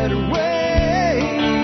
better way.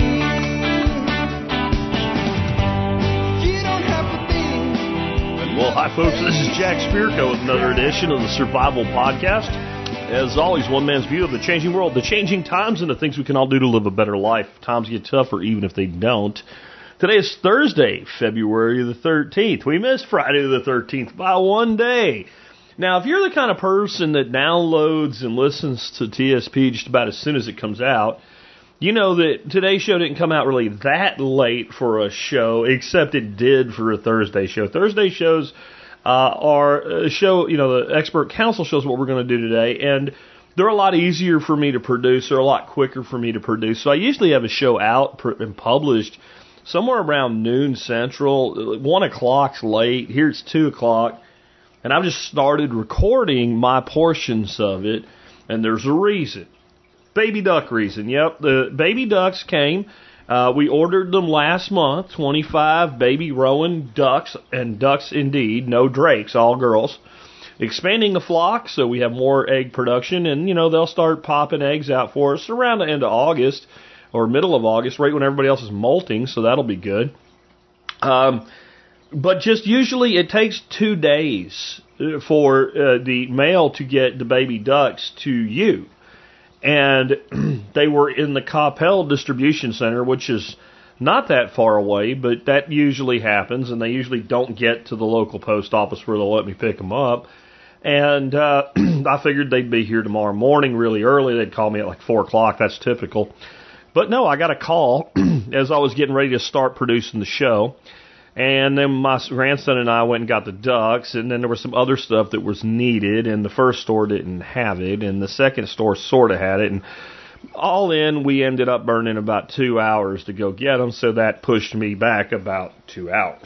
You don't have to think. Well, hi, folks. This is Jack Spirko with another edition of the Survival Podcast. As always, one man's view of the changing world, the changing times, and the things we can all do to live a better life. Times get tougher even if they don't. Today is Thursday, February the 13th. We missed Friday the 13th by one day. Now, if you're the kind of person that downloads and listens to TSP just about as soon as it comes out, you know that today's show didn't come out really that late for a show, except it did for a Thursday show. Thursday shows are a show, you know, the expert counsel shows what we're going to do today, and they're a lot easier for me to produce. They're a lot quicker for me to produce. So I usually have a show out and published somewhere around noon central. 1 o'clock's late. Here it's 2 o'clock. And I've just started recording my portions of it, and there's a reason. Baby duck reason. Yep, the baby ducks came. We ordered them last month, 25 baby Rowan ducks, and ducks indeed, no drakes, all girls. Expanding the flock so we have more egg production, and, you know, they'll start popping eggs out for us around the end of August or middle of August, right when everybody else is molting, so that'll be good. But just usually it takes 2 days for the male to get the baby ducks to you. And they were in the Coppell Distribution Center, which is not that far away, but that usually happens, and they usually don't get to the local post office where they'll let me pick them up. And I figured they'd be here tomorrow morning really early. They'd call me at like 4 o'clock. That's typical. But no, I got a call as I was getting ready to start producing the show. And then my grandson and I went and got the ducks, and then there was some other stuff that was needed, and the first store didn't have it, and the second store sort of had it, and all in, we ended up burning about 2 hours to go get them, so that pushed me back about 2 hours.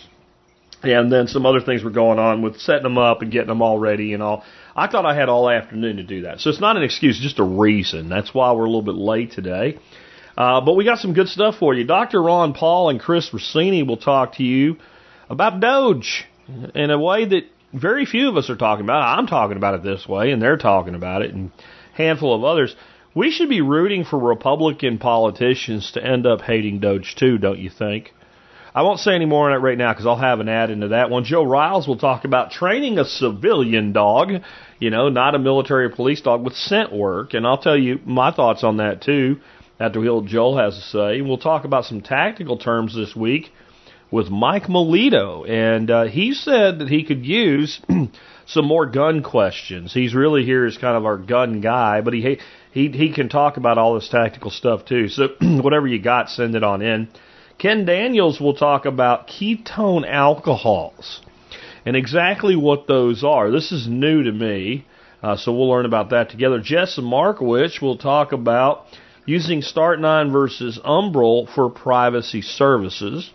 And then some other things were going on with setting them up and getting them all ready and all. I thought I had all afternoon to do that. So it's not an excuse, just a reason. That's why we're a little bit late today. But we got some good stuff for you. Dr. Ron Paul and Chris Rossini will talk to you about Doge in a way that very few of us are talking about. I'm talking about it this way, and they're talking about it, and a handful of others. We should be rooting for Republican politicians to end up hating Doge too, don't you think? I won't say any more on it right now because I'll have an ad into that one. Joe Riles will talk about training a civilian dog, you know, not a military or police dog, with scent work, and I'll tell you my thoughts on that too after what Joel has to say. We'll talk about some tactical terms this week with Mike Melito, and he said that he could use some more gun questions. He's really here as kind of our gun guy, but he can talk about all this tactical stuff too. So whatever you got, send it on in. Ken Daniels will talk about ketone alcohols and exactly what those are. This is new to me, so we'll learn about that together. Jess Markowitz will talk about using Start9 versus Umbrel for privacy services.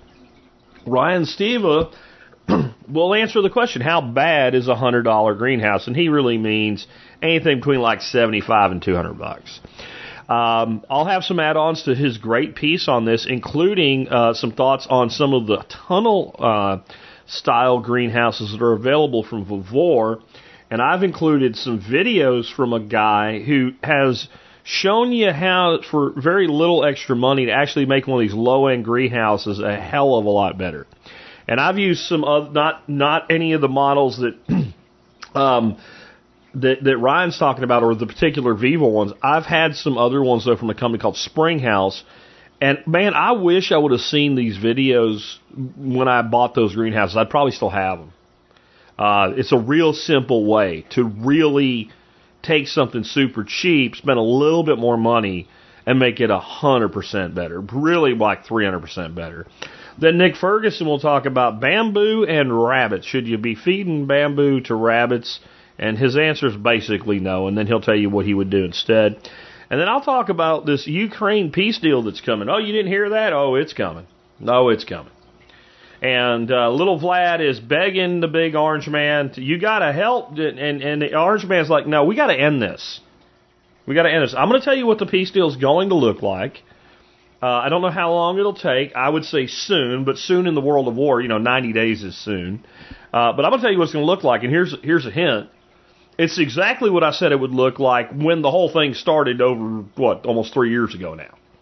Ryan Steva will answer the question, how bad is a $100 greenhouse? And he really means anything between like $75 and $200. I'll have some add-ons to his great piece on this, including some thoughts on some of the tunnel style greenhouses that are available from Vivor. And I've included some videos from a guy who has shown you how, for very little extra money, to actually make one of these low-end greenhouses a hell of a lot better. And I've used some of, not any of the models that that Ryan's talking about, or the particular Vivo ones. I've had some other ones, though, from a company called Springhouse. And, man, I wish I would have seen these videos when I bought those greenhouses. I'd probably still have them. It's a real simple way to really take something super cheap, spend a little bit more money, and make it 100% better. Really like 300% better. Then Nick Ferguson will talk about bamboo and rabbits. Should you be feeding bamboo to rabbits? And his answer is basically no, and then he'll tell you what he would do instead. And then I'll talk about this Ukraine peace deal that's coming. Oh, you didn't hear that? Oh, it's coming. No, it's coming. And little Vlad is begging the big orange man, you got to help. And the orange man's like, no, we got to end this. We got to end this. I'm going to tell you what the peace deal is going to look like. I don't know how long it'll take. I would say soon, but soon in the world of war, 90 days is soon. But I'm going to tell you what it's going to look like, and here's a hint. It's exactly what I said it would look like when the whole thing started over, almost 3 years ago now.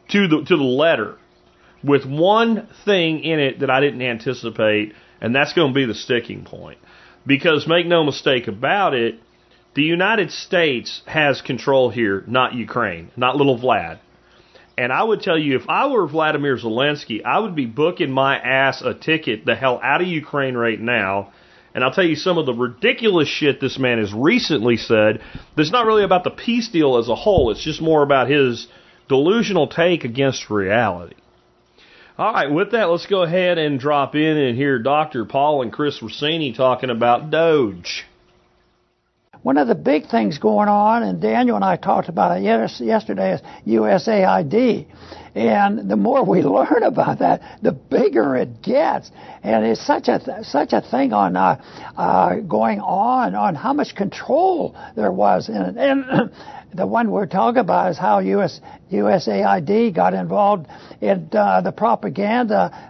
to the letter, with one thing in it that I didn't anticipate, and that's going to be the sticking point. Because make no mistake about it, the United States has control here, not Ukraine, not little Vlad. And I would tell you, if I were Vladimir Zelensky, I would be booking my ass a ticket the hell out of Ukraine right now. And I'll tell you some of the ridiculous shit this man has recently said that's not really about the peace deal as a whole. It's just more about his delusional take against reality. All right, with that, let's go ahead and drop in and hear Dr. Paul and Chris Rossini talking about Doge. One of the big things going on, and Daniel and I talked about it yesterday, is USAID. And the more we learn about that, the bigger it gets. And it's such a thing on going on how much control there was in it. And the one we're talking about is how USAID got involved in the propaganda,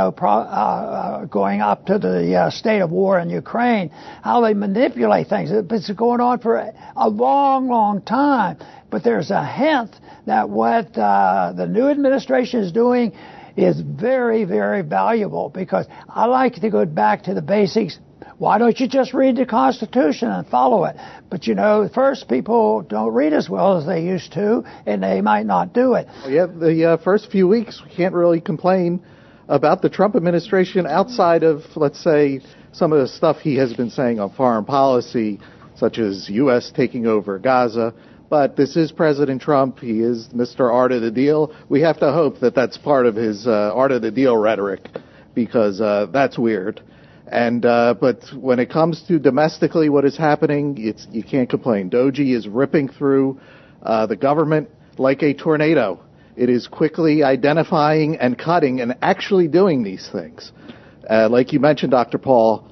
going up to the state of war in Ukraine, how they manipulate things. It's going on for a long, long time. But there's a hint that what the new administration is doing is very, very valuable, because I like to go back to the basics. Why don't you just read the Constitution and follow it? But first, people don't read as well as they used to, and they might not do it. Yeah, the first few weeks, we can't really complain about the Trump administration outside of, let's say, some of the stuff he has been saying on foreign policy, such as U.S. taking over Gaza. But this is President Trump. He is Mr. Art of the Deal. We have to hope that that's part of his Art of the Deal rhetoric, because that's weird. And but when it comes to domestically what is happening, you can't complain. Doji is ripping through the government like a tornado. It is quickly identifying and cutting and actually doing these things. Like you mentioned, Dr. Paul,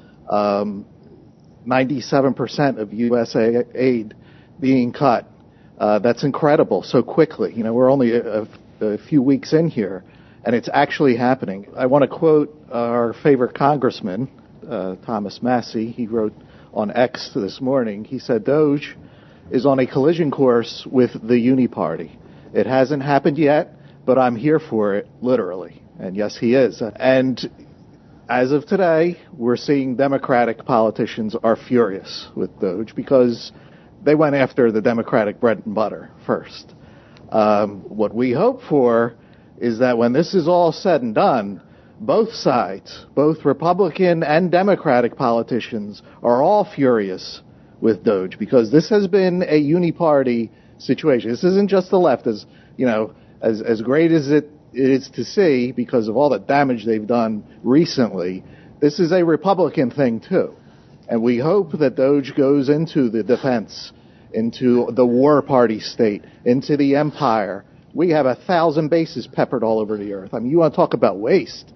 97% of U.S. aid being cut. That's incredible so quickly. We're only a few weeks in here, and it's actually happening. I want to quote our favorite congressman, Thomas Massie. He wrote on X this morning. He said, Doge is on a collision course with the Uniparty. It hasn't happened yet, but I'm here for it, literally. And yes, he is. And as of today, we're seeing Democratic politicians are furious with Doge because they went after the Democratic bread and butter first. What we hope for is that when this is all said and done, both sides, both Republican and Democratic politicians, are all furious with Doge, because this has been a uniparty situation. This isn't just the left, as great as it is to see because of all the damage they've done recently. This is a Republican thing too. And we hope that Doge goes into the defense, into the war party state, into the empire. We have 1,000 bases peppered all over the earth. I mean, you want to talk about waste.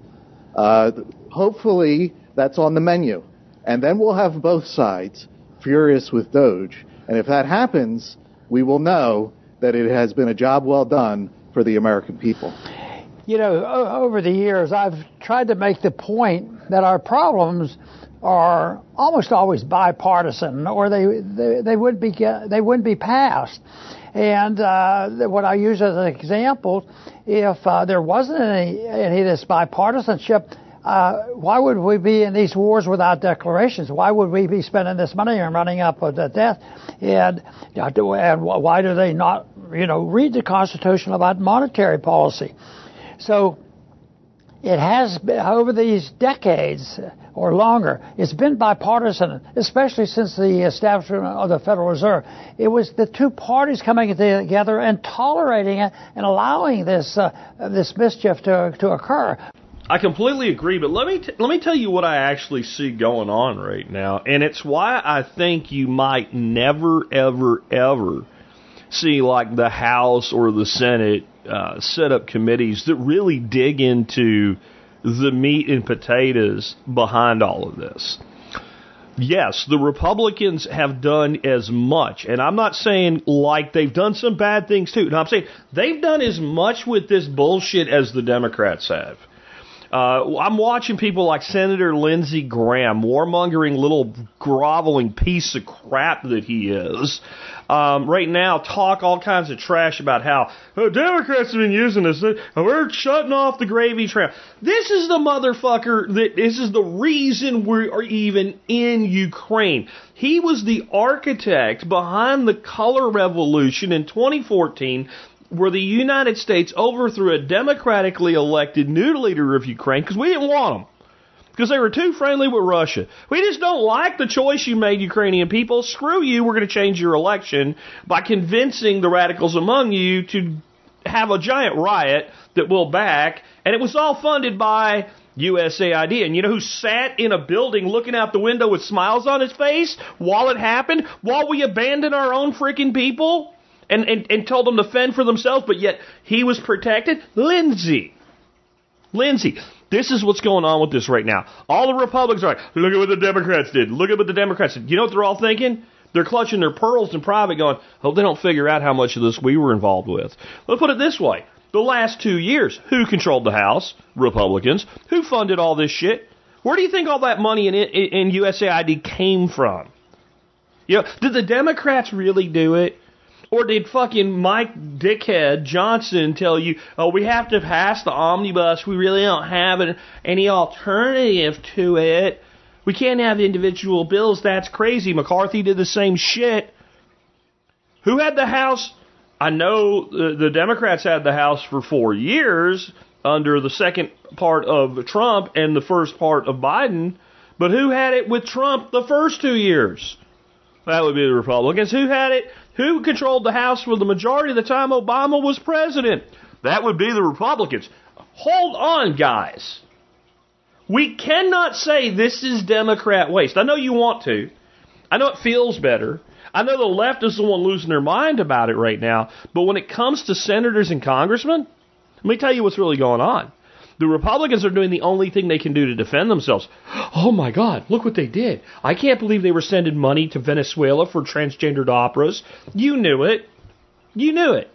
Hopefully that's on the menu. And then we'll have both sides furious with Doge. And if that happens, we will know that it has been a job well done for the American people. Over the years, I've tried to make the point that our problems are almost always bipartisan, or they wouldn't be passed. And what I use as an example, if there wasn't any of this bipartisanship, why would we be in these wars without declarations? Why would we be spending this money and running up to death? And why do they not, read the Constitution about monetary policy? So it has been, over these decades or longer, it's been bipartisan, especially since the establishment of the Federal Reserve. It was the two parties coming together and tolerating it and allowing this mischief to occur. I completely agree, but let me tell you what I actually see going on right now, and it's why I think you might never, ever, ever see like the House or the Senate set up committees that really dig into the meat and potatoes behind all of this. Yes, the Republicans have done as much, and I'm not saying like they've done some bad things too. No, I'm saying they've done as much with this bullshit as the Democrats have. I'm watching people like Senator Lindsey Graham, warmongering little groveling piece of crap that he is, right now talk all kinds of trash about how Democrats have been using this. We're shutting off the gravy train. This is the motherfucker this is the reason we are even in Ukraine. He was the architect behind the color revolution in 2014, where the United States overthrew a democratically elected new leader of Ukraine because we didn't want them. Because they were too friendly with Russia. We just don't like the choice you made, Ukrainian people. Screw you, we're going to change your election by convincing the radicals among you to have a giant riot that we'll back. And it was all funded by USAID. And you know who sat in a building looking out the window with smiles on his face while it happened? While we abandoned our own freaking people? And told them to fend for themselves, but yet he was protected? Lindsey. This is what's going on with this right now. All the Republicans are like, look at what the Democrats did. Look at what the Democrats did. You know what they're all thinking? They're clutching their pearls in private going, oh, they don't figure out how much of this we were involved with. Let's put it this way. The last 2 years, who controlled the House? Republicans. Who funded all this shit? Where do you think all that money in USAID came from? You know, did the Democrats really do it? Or did fucking Mike Dickhead Johnson tell you, oh, we have to pass the omnibus, we really don't have any alternative to it. We can't have individual bills, that's crazy. McCarthy did the same shit. Who had the House? I know the Democrats had the House for 4 years under the second part of Trump and the first part of Biden, but who had it with Trump the first 2 years? That would be the Republicans. Who had it? Who controlled the House for the majority of the time Obama was president? That would be the Republicans. Hold on, guys. We cannot say this is Democrat waste. I know you want to. I know it feels better. I know the left is the one losing their mind about it right now. But when it comes to senators and congressmen, let me tell you what's really going on. The Republicans are doing the only thing they can do to defend themselves. Oh my God, look what they did. I can't believe they were sending money to Venezuela for transgendered operas. You knew it. You knew it.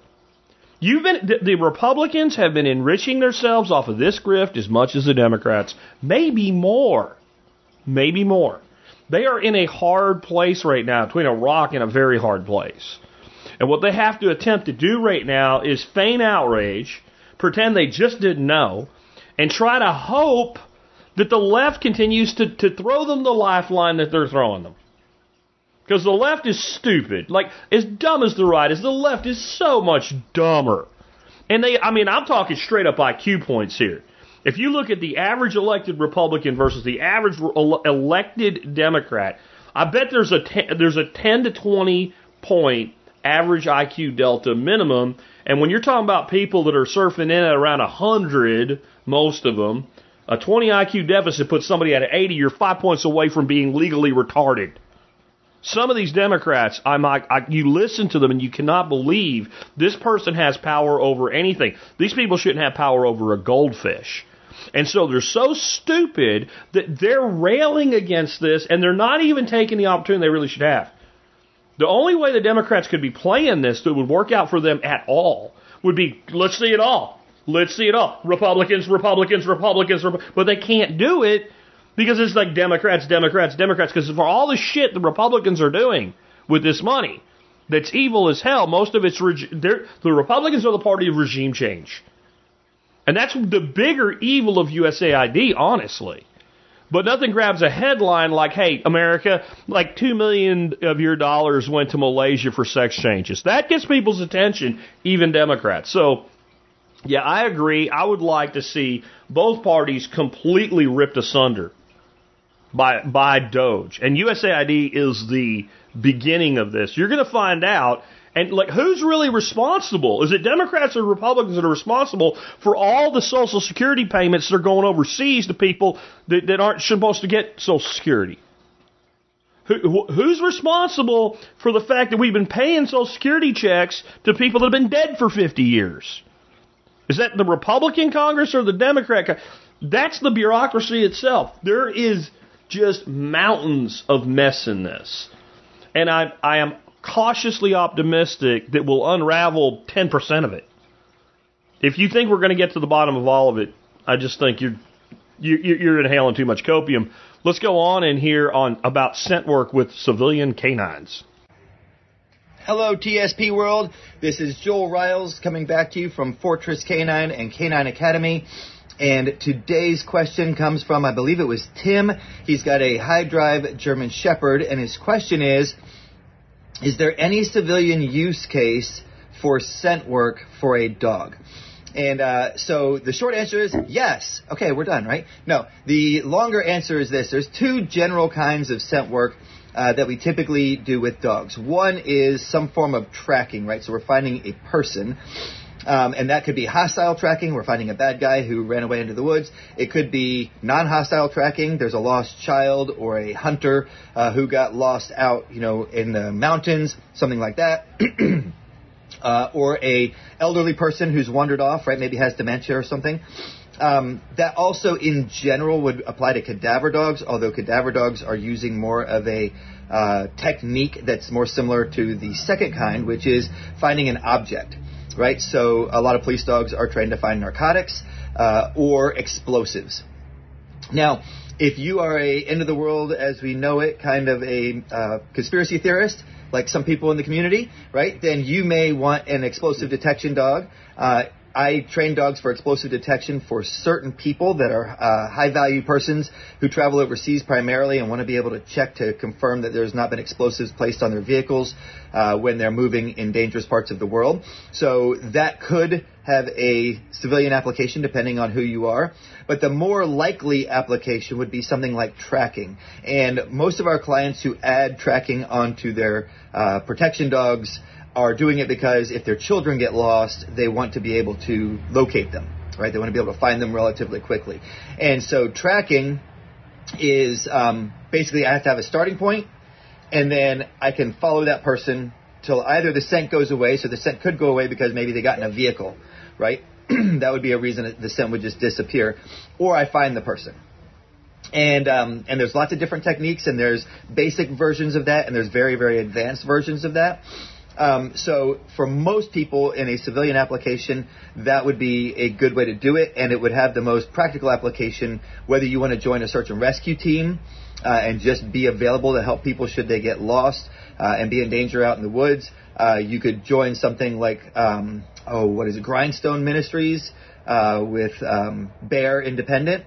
The Republicans have been enriching themselves off of this grift as much as the Democrats. Maybe more. Maybe more. They are in a hard place right now, between a rock and a very hard place. And what they have to attempt to do right now is feign outrage, pretend they just didn't know, and try to hope that the left continues to throw them the lifeline that they're throwing them. Because the left is stupid. Like, as dumb as the right is, the left is so much dumber. And I'm talking straight up IQ points here. If you look at the average elected Republican versus the average elected Democrat, I bet there's a 10 to 20 point average IQ delta minimum. And when you're talking about people that are surfing in at around 100, most of them, a 20 IQ deficit puts somebody at 80. You're 5 points away from being legally retarded. Some of these Democrats, you listen to them and you cannot believe this person has power over anything. These people shouldn't have power over a goldfish. And so they're so stupid that they're railing against this, and they're not even taking the opportunity they really should have. The only way the Democrats could be playing this that would work out for them at all would be, let's see it all. Let's see it all. Republicans. But they can't do it because it's like Democrats. Because for all the shit the Republicans are doing with this money that's evil as hell, most of it's the Republicans are the party of regime change. And that's the bigger evil of USAID, honestly. But nothing grabs a headline like, hey, America, like $2 million of your dollars went to Malaysia for sex changes. That gets people's attention, even Democrats. So, yeah, I agree. I would like to see both parties completely ripped asunder by Doge. And USAID is the beginning of this. You're going to find out. And like, who's really responsible? Is it Democrats or Republicans that are responsible for all the Social Security payments that are going overseas to people that aren't supposed to get Social Security? Who's responsible for the fact that we've been paying Social Security checks to people that have been dead for 50 years? Is that the Republican Congress or the Democrat? That's the bureaucracy itself. There is just mountains of mess in this. And I am cautiously optimistic that we'll unravel 10% of it. If you think we're going to get to the bottom of all of it, I just think you're inhaling too much copium. Let's go on and hear about scent work with civilian canines. Hello, TSP World. This is Joel Riles coming back to you from Fortress Canine and Canine Academy. And today's question comes from, I believe it was Tim. He's got a high drive German Shepherd, and his question is there any civilian use case for scent work for a dog? And so the short answer is yes. Okay, we're done, right? No, the longer answer is this. There's two general kinds of scent work that we typically do with dogs. One is some form of tracking, right? So we're finding a person, and that could be hostile tracking. We're finding a bad guy who ran away into the woods. It could be non-hostile tracking. There's a lost child or a hunter who got lost out, in the mountains, something like that. Or a elderly person who's wandered off, right? Maybe has dementia or something. That also, in general, would apply to cadaver dogs, although cadaver dogs are using more of a technique that's more similar to the second kind, which is finding an object, right? So a lot of police dogs are trained to find narcotics or explosives. Now, if you are a end of the world as we know it, kind of a conspiracy theorist, like some people in the community, right, then you may want an explosive detection dog. I train dogs for explosive detection for certain people that are high-value persons who travel overseas primarily and want to be able to check to confirm that there's not been explosives placed on their vehicles when they're moving in dangerous parts of the world. So that could have a civilian application depending on who you are. But the more likely application would be something like tracking. And most of our clients who add tracking onto their protection dogs are doing it because if their children get lost, they want to be able to locate them, right? They want to be able to find them relatively quickly. And so tracking is basically I have to have a starting point, and then I can follow that person till either the scent goes away, so the scent could go away because maybe they got in a vehicle, right? That would be a reason that the scent would just disappear, or I find the person. And there's lots of different techniques, and there's basic versions of that, and there's very, very advanced versions of that. So for most people in a civilian application, that would be a good way to do it, and it would have the most practical application whether you want to join a search and rescue team and just be available to help people should they get lost and be in danger out in the woods. You could join something like, Grindstone Ministries with Bear Independent.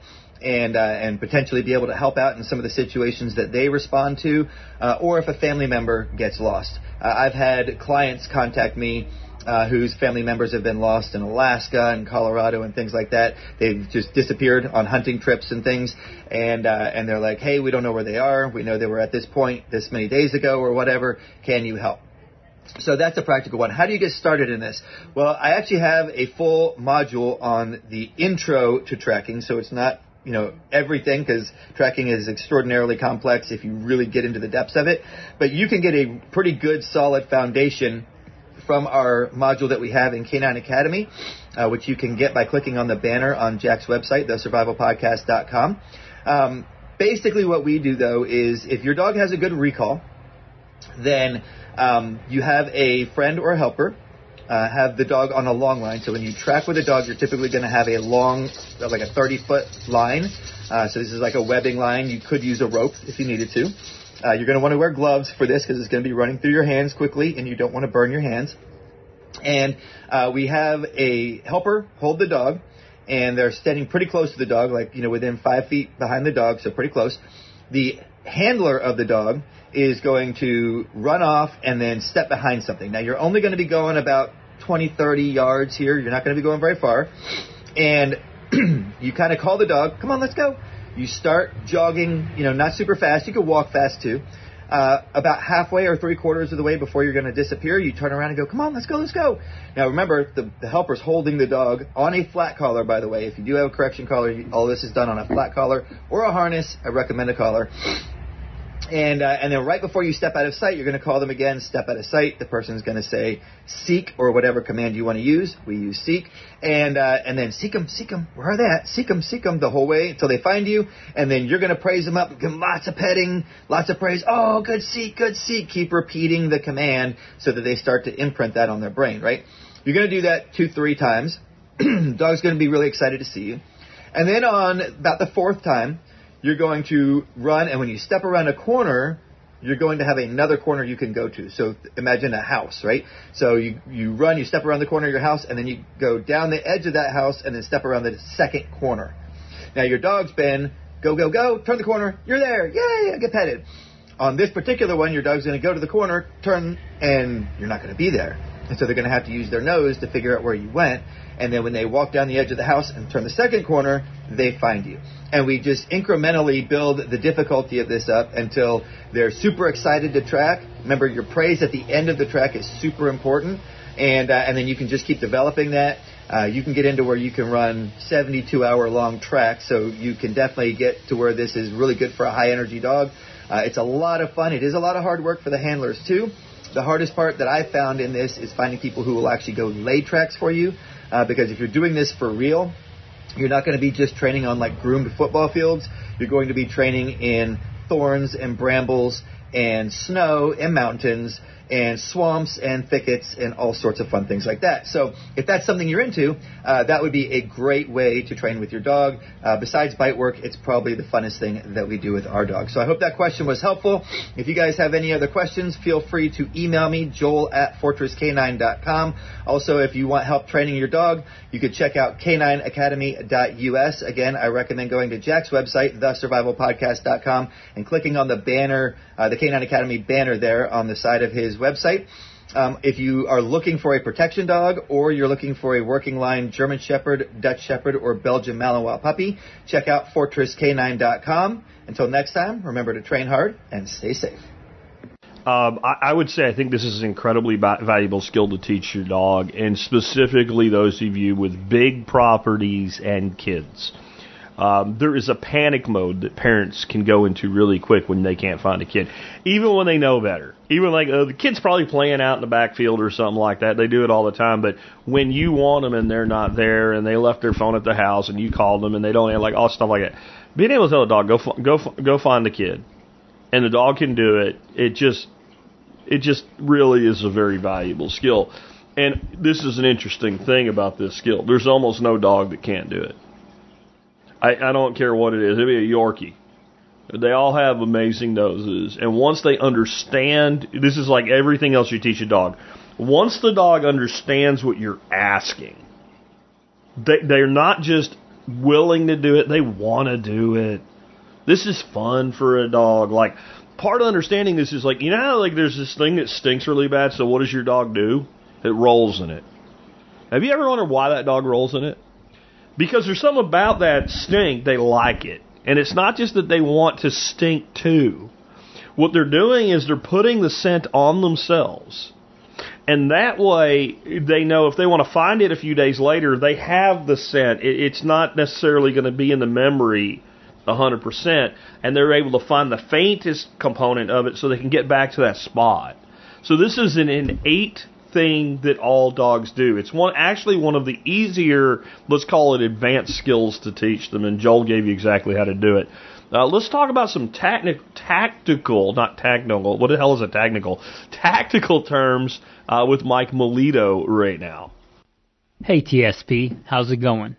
And potentially be able to help out in some of the situations that they respond to, or if a family member gets lost. I've had clients contact me whose family members have been lost in Alaska and Colorado and things like that. They've just disappeared on hunting trips and things, and they're like, hey, we don't know where they are. We know they were at this point this many days ago or whatever. Can you help? So that's a practical one. How do you get started in this? Well, I actually have a full module on the intro to tracking, so it's not everything, because tracking is extraordinarily complex if you really get into the depths of it. But you can get a pretty good, solid foundation from our module that we have in Canine Academy, which you can get by clicking on the banner on Jack's website, thesurvivalpodcast.com. Basically what we do, though, is if your dog has a good recall, then you have a friend or a helper have the dog on a long line. So when you track with a dog, you're typically going to have a long, like a 30-foot line. So this is like a webbing line. You could use a rope if you needed to. You're going to want to wear gloves for this because it's going to be running through your hands quickly, and you don't want to burn your hands. And we have a helper hold the dog, and they're standing pretty close to the dog, like, within 5 feet behind the dog, so pretty close. The handler of the dog is going to run off and then step behind something. Now, you're only going to be going about 20, 30 yards here. You're not going to be going very far. And you kind of call the dog, come on, let's go. You start jogging, not super fast. You can walk fast too. About halfway or 3/4 of the way before you're going to disappear, you turn around and go, come on, let's go, let's go. Now, remember, the helper's holding the dog on a flat collar, by the way. If you do have a correction collar, all this is done on a flat collar or a harness. I recommend a collar. And then right before you step out of sight, you're going to call them again, step out of sight. The person's going to say seek or whatever command you want to use. We use seek. And then seek them. Where are they at? Seek them the whole way until they find you. And then you're going to praise them up, give them lots of petting, lots of praise. Oh, good seek. Keep repeating the command so that they start to imprint that on their brain, right? You're going to do that 2-3 times. Dog's going to be really excited to see you. And then on about the fourth time, you're going to run, and when you step around a corner, you're going to have another corner you can go to. So imagine a house, right? So you run, you step around the corner of your house, and then you go down the edge of that house and then step around the second corner. Now your dog's been go, go, go, turn the corner, you're there, yay, I get petted. On this particular one, your dog's going to go to the corner, turn, and you're not going to be there. And so they're going to have to use their nose to figure out where you went. And then when they walk down the edge of the house and turn the second corner, they find you. And we just incrementally build the difficulty of this up until they're super excited to track. Remember, your praise at the end of the track is super important. And then you can just keep developing that. You can get into where you can run 72-hour-long tracks. So you can definitely get to where this is really good for a high-energy dog. It's a lot of fun. It is a lot of hard work for the handlers, too. The hardest part that I found in this is finding people who will actually go lay tracks for you. Because if you're doing this for real, you're not going to be just training on like groomed football fields. You're going to be training in thorns and brambles and snow and mountains and swamps and thickets and all sorts of fun things like that. So if that's something you're into, that would be a great way to train with your dog. Besides bite work, it's probably the funnest thing that we do with our dog. So I hope that question was helpful. If you guys have any other questions, feel free to email me, joel@fortresscanine.com. Also, if you want help training your dog, you could check out canineacademy.us. Again, I recommend going to Jack's website, thesurvivalpodcast.com, and clicking on the banner, the Canine Academy banner there on the side of his website. If you are looking for a protection dog or you're looking for a working line German Shepherd, Dutch Shepherd, or Belgian Malinois puppy, check out fortresscanine.com. Until next time, remember to train hard and stay safe. I would say I think this is an incredibly valuable skill to teach your dog, and specifically those of you with big properties and kids. There is a panic mode that parents can go into really quick when they can't find a kid, even when they know better. Even like the kid's probably playing out in the backfield or something like that. They do it all the time. But when you want them and they're not there, and they left their phone at the house, and you called them and they don't, like all stuff like that. Being able to tell a dog go find the kid, and the dog can do it. It just really is a very valuable skill. And this is an interesting thing about this skill. There's almost no dog that can't do it. I don't care what it is. It'd be a Yorkie. They all have amazing noses. And once they understand, this is like everything else you teach a dog. Once the dog understands what you're asking, they're not just willing to do it, they want to do it. This is fun for a dog. Like, part of understanding this is like, you know how like there's this thing that stinks really bad, so what does your dog do? It rolls in it. Have you ever wondered why that dog rolls in it? Because there's something about that stink, they like it. And it's not just that they want to stink too. What they're doing is they're putting the scent on themselves. And that way, they know if they want to find it a few days later, they have the scent. It's not necessarily going to be in the memory 100%. And they're able to find the faintest component of it so they can get back to that spot. So this is an innate thing that all dogs do. It's actually one of the easier, let's call it advanced skills to teach them, and Joel gave you exactly how to do it. Let's talk about some tactical, not technical, what the hell is a technical? Tactical terms with Mike Melito right now. Hey TSP, how's it going?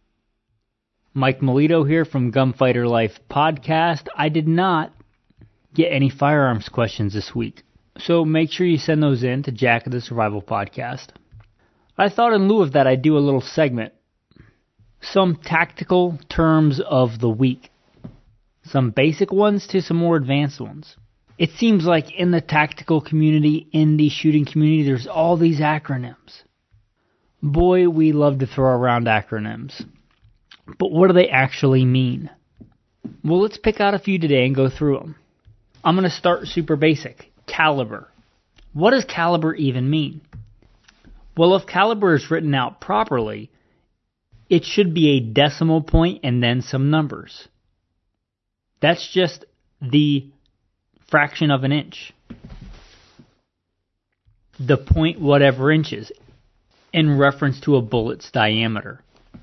Mike Melito here from Gunfighter Life Podcast. I did not get any firearms questions this week, so make sure you send those in to Jack of the Survival Podcast. I thought in lieu of that I'd do a little segment. Some tactical terms of the week. Some basic ones to some more advanced ones. It seems like in the tactical community, in the shooting community, there's all these acronyms. Boy, we love to throw around acronyms. But what do they actually mean? Well, let's pick out a few today and go through them. I'm going to start super basic. Caliber. What does caliber even mean? Well, if caliber is written out properly, it should be a decimal point and then some numbers. That's just the fraction of an inch. The point whatever inches in reference to a bullet's diameter.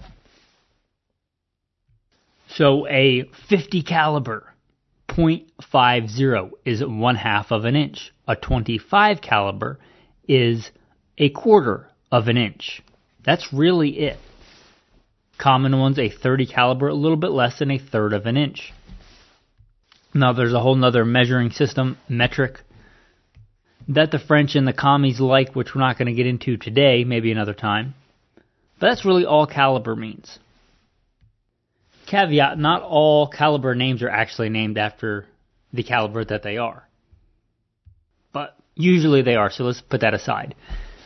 So a 50 caliber .50 is 1/2 of an inch. A 25 caliber is 1/4 of an inch. That's really it. Common ones, a .30 caliber, a little bit less than a third of an inch. Now there's a whole nother measuring system, metric, that the French and the commies like, which we're not going to get into today, maybe another time. But that's really all caliber means. Caveat, not all caliber names are actually named after the caliber that they are. But usually they are, so let's put that aside.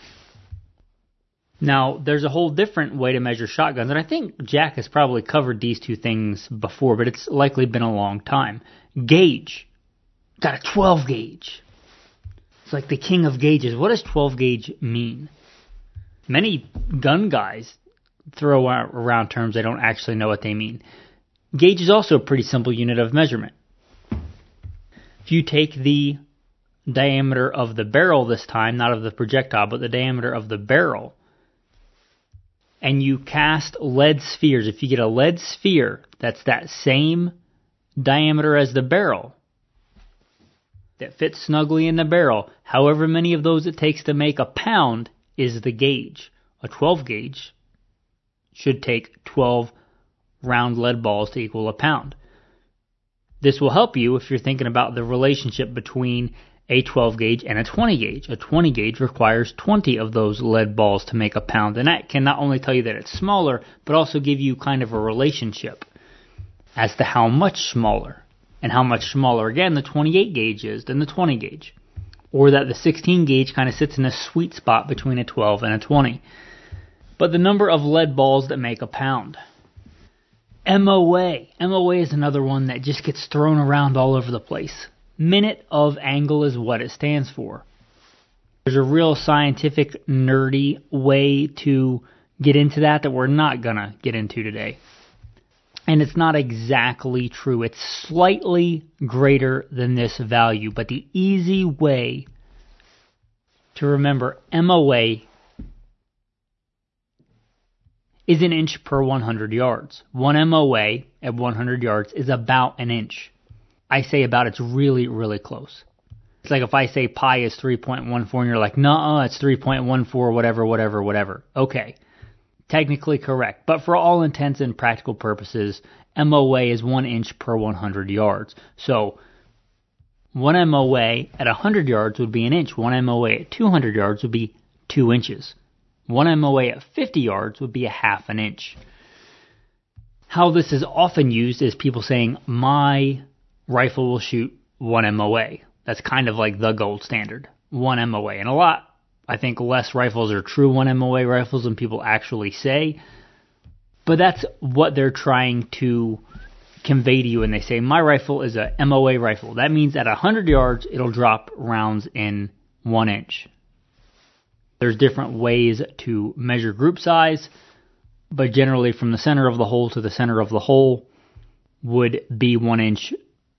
Now, there's a whole different way to measure shotguns, and I think Jack has probably covered these two things before, but it's likely been a long time. Gauge. Got a 12 gauge. It's like the king of gauges. What does 12 gauge mean? Many gun guys throw around terms they don't actually know what they mean. Gauge is also a pretty simple unit of measurement. If you take the diameter of the barrel this time, not of the projectile, but the diameter of the barrel, and you cast lead spheres, if you get a lead sphere that's that same diameter as the barrel, that fits snugly in the barrel, however many of those it takes to make a pound is the gauge. A 12 gauge should take 12 round lead balls to equal a pound. This will help you if you're thinking about the relationship between a 12 gauge and a 20 gauge. A 20 gauge requires 20 of those lead balls to make a pound, and that can not only tell you that it's smaller, but also give you kind of a relationship as to how much smaller, and how much smaller, again, the 28 gauge is than the 20 gauge. Or that the 16 gauge kind of sits in a sweet spot between a 12 and a 20. But the number of lead balls that make a pound. MOA. MOA is another one that just gets thrown around all over the place. Minute of angle is what it stands for. There's a real scientific, nerdy way to get into that we're not going to get into today. And it's not exactly true. It's slightly greater than this value. But the easy way to remember MOA is an inch per 100 yards. 1 MOA at 100 yards is about an inch. I say about, it's really, really close. It's like if I say pi is 3.14 and you're like, nuh-uh, it's 3.14, whatever. Okay. Technically correct. But for all intents and practical purposes, MOA is 1 inch per 100 yards. So 1 MOA at 100 yards would be an inch. 1 MOA at 200 yards would be 2 inches. 1 MOA at 50 yards would be a half an inch. How this is often used is people saying, my rifle will shoot 1 MOA. That's kind of like the gold standard, 1 MOA. And a lot, I think, less rifles are true 1 MOA rifles than people actually say. But that's what they're trying to convey to you when they say, my rifle is a MOA rifle. That means at 100 yards, it'll drop rounds in 1 inch. There's different ways to measure group size, but generally from the center of the hole to the center of the hole would be 1 inch.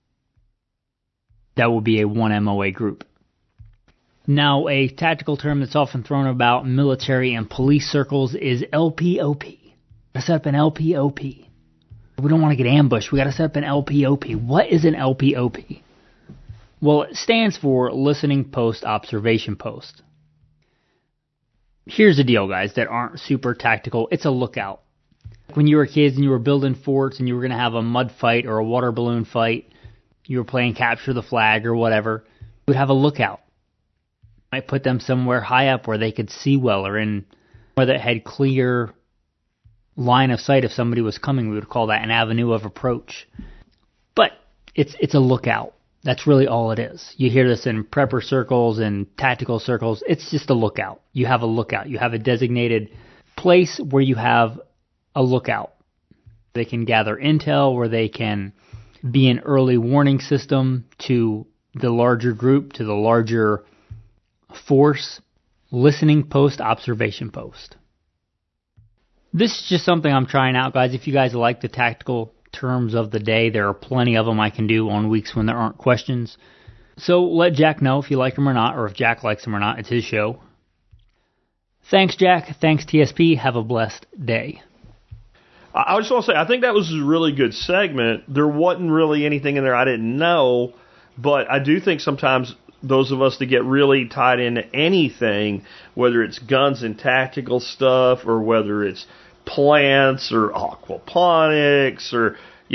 That would be a 1 MOA group. Now, a tactical term that's often thrown about military and police circles is LPOP. Gotta set up an LPOP. We don't want to get ambushed. We gotta set up an LPOP. What is an LPOP? Well, it stands for Listening Post Observation Post. Here's the deal, guys, that aren't super tactical. It's a lookout. When you were kids and you were building forts and you were going to have a mud fight or a water balloon fight, you were playing capture the flag or whatever, you would have a lookout. You might put them somewhere high up where they could see well, or in where that had clear line of sight if somebody was coming. We would call that an avenue of approach. But it's a lookout. That's really all it is. You hear this in prepper circles and tactical circles. It's just a lookout. You have a lookout. You have a designated place where you have a lookout. They can gather intel, where they can be an early warning system to the larger group, to the larger force. Listening post, observation post. This is just something I'm trying out, guys. If you guys like the tactical terms of the day, there are plenty of them I can do on weeks when there aren't questions. So let Jack know if you like them or not, or if Jack likes them or not. It's his show. Thanks, Jack. Thanks, TSP. Have a blessed day. I just want to say, I think that was a really good segment. There wasn't really anything in there I didn't know, but I do think sometimes those of us that get really tied into anything, whether it's guns and tactical stuff, or whether it's plants or aquaponics or,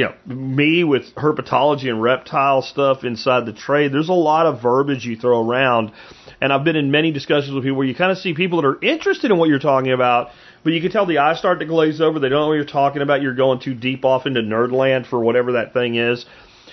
me with herpetology and reptile stuff inside the trade. There's a lot of verbiage you throw around. And I've been in many discussions with people where you kind of see people that are interested in what you're talking about, but you can tell the eyes start to glaze over. They don't know what you're talking about. You're going too deep off into nerdland for whatever that thing is.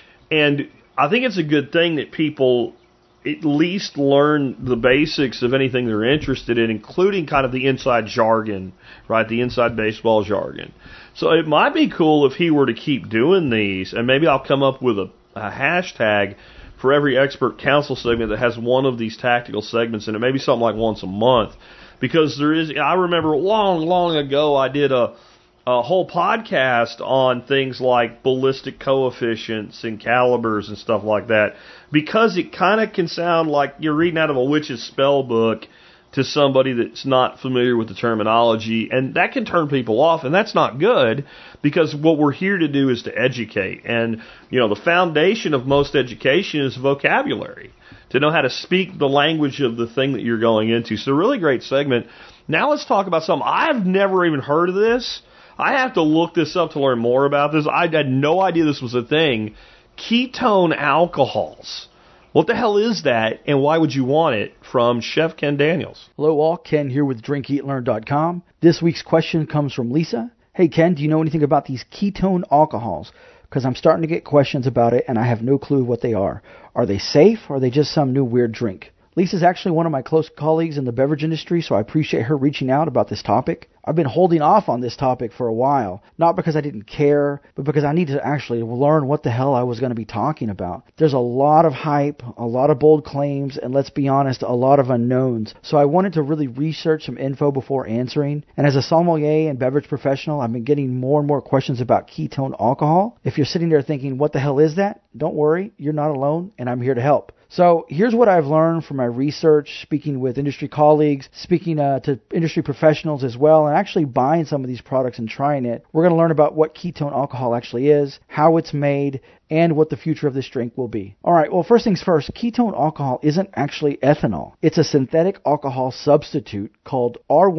And I think it's a good thing that people at least learn the basics of anything they're interested in, including kind of the inside jargon, right? The inside baseball jargon. So it might be cool if he were to keep doing these, and maybe I'll come up with a hashtag for every expert council segment that has one of these tactical segments in it, maybe something like once a month. Because I remember long ago I did a whole podcast on things like ballistic coefficients and calibers and stuff like that, because it kind of can sound like you're reading out of a witch's spell book to somebody that's not familiar with the terminology, and that can turn people off, and that's not good, because what we're here to do is to educate. And, the foundation of most education is vocabulary, to know how to speak the language of the thing that you're going into. So really great segment. Now let's talk about something. I've never even heard of this. I have to look this up to learn more about this. I had no idea this was a thing. Ketone alcohols. What the hell is that, and why would you want it? From Chef Ken Daniels. Hello all, Ken here with DrinkEatLearn.com. This week's question comes from Lisa. Hey Ken, do you know anything about these ketone alcohols? Because I'm starting to get questions about it and I have no clue what they are. Are they safe, or are they just some new weird drink? Lisa's actually one of my close colleagues in the beverage industry, so I appreciate her reaching out about this topic. I've been holding off on this topic for a while, not because I didn't care, but because I needed to actually learn what the hell I was going to be talking about. There's a lot of hype, a lot of bold claims, and let's be honest, a lot of unknowns. So I wanted to really research some info before answering. And as a sommelier and beverage professional, I've been getting more and more questions about ketone alcohol. If you're sitting there thinking, what the hell is that? Don't worry, you're not alone, and I'm here to help. So here's what I've learned from my research, speaking with industry colleagues, speaking to industry professionals as well, and actually buying some of these products and trying it. We're going to learn about what ketone alcohol actually is, how it's made, and what the future of this drink will be. All right, well, first things first, ketone alcohol isn't actually ethanol. It's a synthetic alcohol substitute called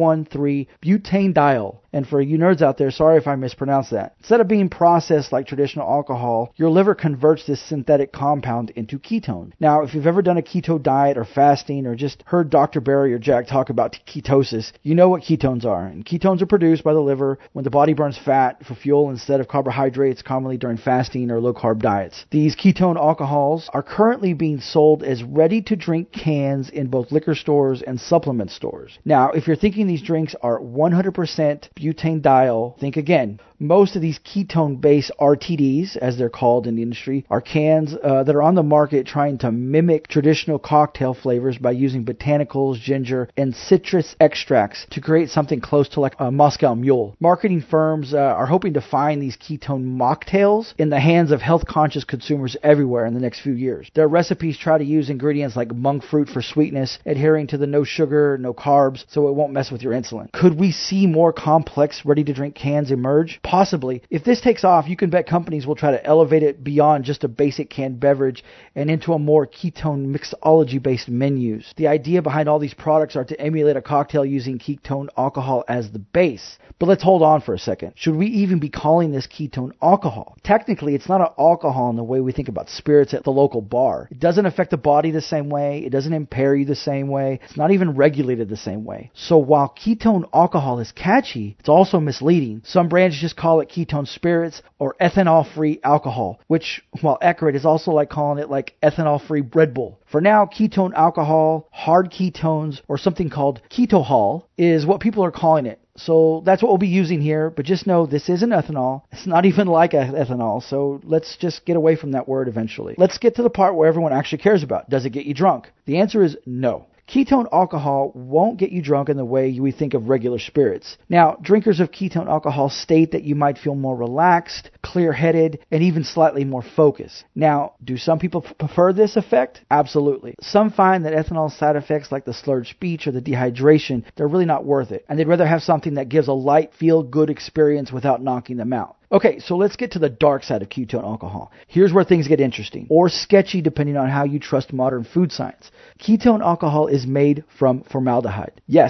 R13-butanediol. And for you nerds out there, sorry if I mispronounced that. Instead of being processed like traditional alcohol, your liver converts this synthetic compound into ketone. Now, if you've ever done a keto diet or fasting or just heard Dr. Barry or Jack talk about ketosis, you know what ketones are. And ketones are produced by the liver when the body burns fat for fuel instead of carbohydrates, commonly during fasting or low-carb diets. These ketone alcohols are currently being sold as ready-to-drink cans in both liquor stores and supplement stores. Now, if you're thinking these drinks are 100% butanediol, think again. Most of these ketone-based RTDs, as they're called in the industry, are cans that are on the market trying to mimic traditional cocktail flavors by using botanicals, ginger, and citrus extracts to create something close to like a Moscow Mule. Marketing firms are hoping to find these ketone mocktails in the hands of health-conscious consumers everywhere in the next few years. Their recipes try to use ingredients like monk fruit for sweetness, adhering to the no sugar, no carbs, so it won't mess with your insulin. Could we see more complex, ready-to-drink cans emerge? Possibly. If this takes off, you can bet companies will try to elevate it beyond just a basic canned beverage and into a more ketone mixology-based menus. The idea behind all these products are to emulate a cocktail using ketone alcohol as the base. But let's hold on for a second. Should we even be calling this ketone alcohol? Technically, it's not an alcohol in the way we think about spirits at the local bar. It doesn't affect the body the same way. It doesn't impair you the same way. It's not even regulated the same way. So while ketone alcohol is catchy, it's also misleading. Some brands just call it ketone spirits or ethanol-free alcohol, which, while accurate, is also like calling it like ethanol-free Red Bull. For now, ketone alcohol, hard ketones, or something called ketohol is what people are calling it. So that's what we'll be using here, but just know this isn't ethanol. It's not even like ethanol, so let's just get away from that word eventually. Let's get to the part where everyone actually cares about. Does it get you drunk? The answer is no. Ketone alcohol won't get you drunk in the way we think of regular spirits. Now, drinkers of ketone alcohol state that you might feel more relaxed, clear-headed, and even slightly more focused. Now, do some people prefer this effect? Absolutely. Some find that ethanol side effects like the slurred speech or the dehydration, they're really not worth it, and they'd rather have something that gives a light, feel-good experience without knocking them out. Okay, so let's get to the dark side of ketone alcohol. Here's where things get interesting, or sketchy depending on how you trust modern food science. Ketone alcohol is made from formaldehyde. Yes,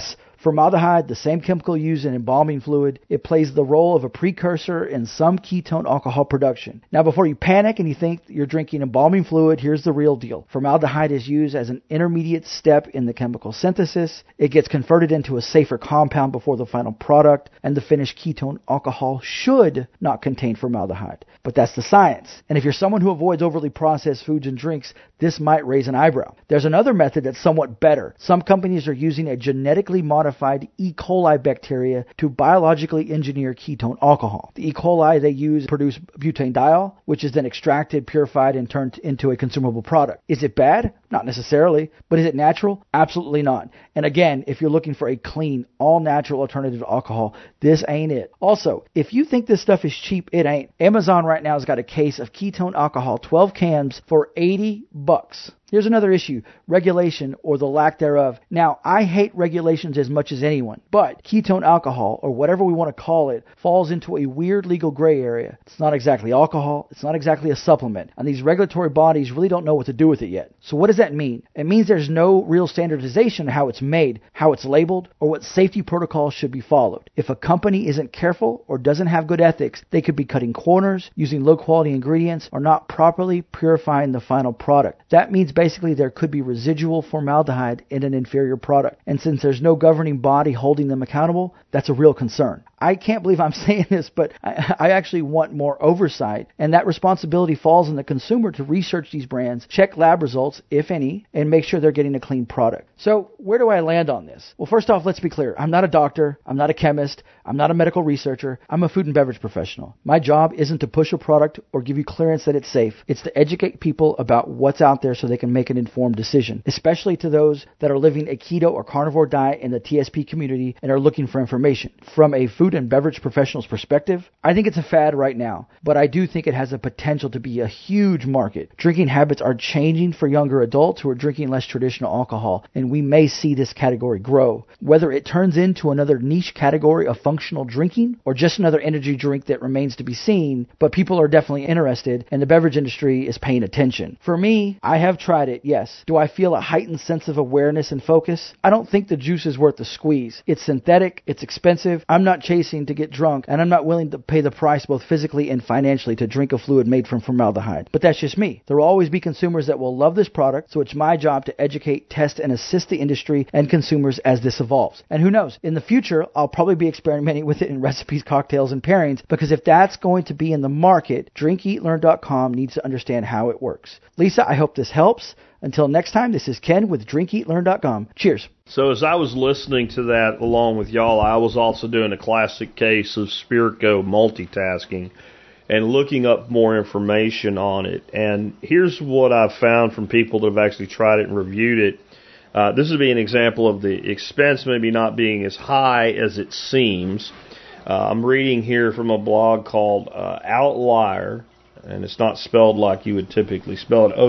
Formaldehyde, the same chemical used in embalming fluid, it plays the role of a precursor in some ketone alcohol production. Now, before you panic and you think you're drinking embalming fluid, here's the real deal. Formaldehyde is used as an intermediate step in the chemical synthesis. It gets converted into a safer compound before the final product, and the finished ketone alcohol should not contain formaldehyde. But that's the science. And if you're someone who avoids overly processed foods and drinks, this might raise an eyebrow. There's another method that's somewhat better. Some companies are using a genetically modified E. coli bacteria to biologically engineer ketone alcohol. The E. coli they use produce butanediol, which is then extracted, purified, and turned into a consumable product. Is it bad? Not necessarily. But is it natural? Absolutely not. And again, if you're looking for a clean, all-natural alternative to alcohol, this ain't it. Also, if you think this stuff is cheap, it ain't. Amazon right now has got a case of ketone alcohol, 12 cans, for $80. Here's another issue, regulation or the lack thereof. Now, I hate regulations as much as anyone, but ketone alcohol, or whatever we want to call it, falls into a weird legal gray area. It's not exactly alcohol, it's not exactly a supplement, and these regulatory bodies really don't know what to do with it yet. So what does that mean? It means there's no real standardization of how it's made, how it's labeled, or what safety protocols should be followed. If a company isn't careful or doesn't have good ethics, they could be cutting corners, using low-quality ingredients, or not properly purifying the final product. That means basically there could be residual formaldehyde in an inferior product. And since there's no governing body holding them accountable, that's a real concern. I can't believe I'm saying this, but I actually want more oversight, and that responsibility falls on the consumer to research these brands, check lab results, if any, and make sure they're getting a clean product. So where do I land on this? Well, first off, let's be clear. I'm not a doctor. I'm not a chemist. I'm not a medical researcher. I'm a food and beverage professional. My job isn't to push a product or give you clearance that it's safe. It's to educate people about what's out there so they can make an informed decision, especially to those that are living a keto or carnivore diet in the TSP community and are looking for information. From a food and beverage professional's perspective, I think it's a fad right now, but I do think it has the potential to be a huge market. Drinking habits are changing for younger adults who are drinking less traditional alcohol, and we may see this category grow. Whether it turns into another niche category of functional drinking or just another energy drink that remains to be seen, but people are definitely interested, and the beverage industry is paying attention. For me, I have tried it, yes. Do I feel a heightened sense of awareness and focus? I don't think the juice is worth the squeeze. It's synthetic, it's expensive, I'm not chasing to get drunk, and I'm not willing to pay the price both physically and financially to drink a fluid made from formaldehyde. But that's just me. There will always be consumers that will love this product, so it's my job to educate, test, and assist the industry and consumers as this evolves. And who knows, in the future, I'll probably be experimenting with it in recipes, cocktails, and pairings, because if that's going to be in the market, DrinkEatLearn.com needs to understand how it works. Lisa, I hope this helps. Until next time, this is Ken with DrinkEatLearn.com. Cheers. So as I was listening to that along with y'all, I was also doing a classic case of Spirko multitasking and looking up more information on it. And here's what I've found from people that have actually tried it and reviewed it. This would be an example of the expense maybe not being as high as it seems. I'm reading here from a blog called Outlier, and it's not spelled like you would typically spell it,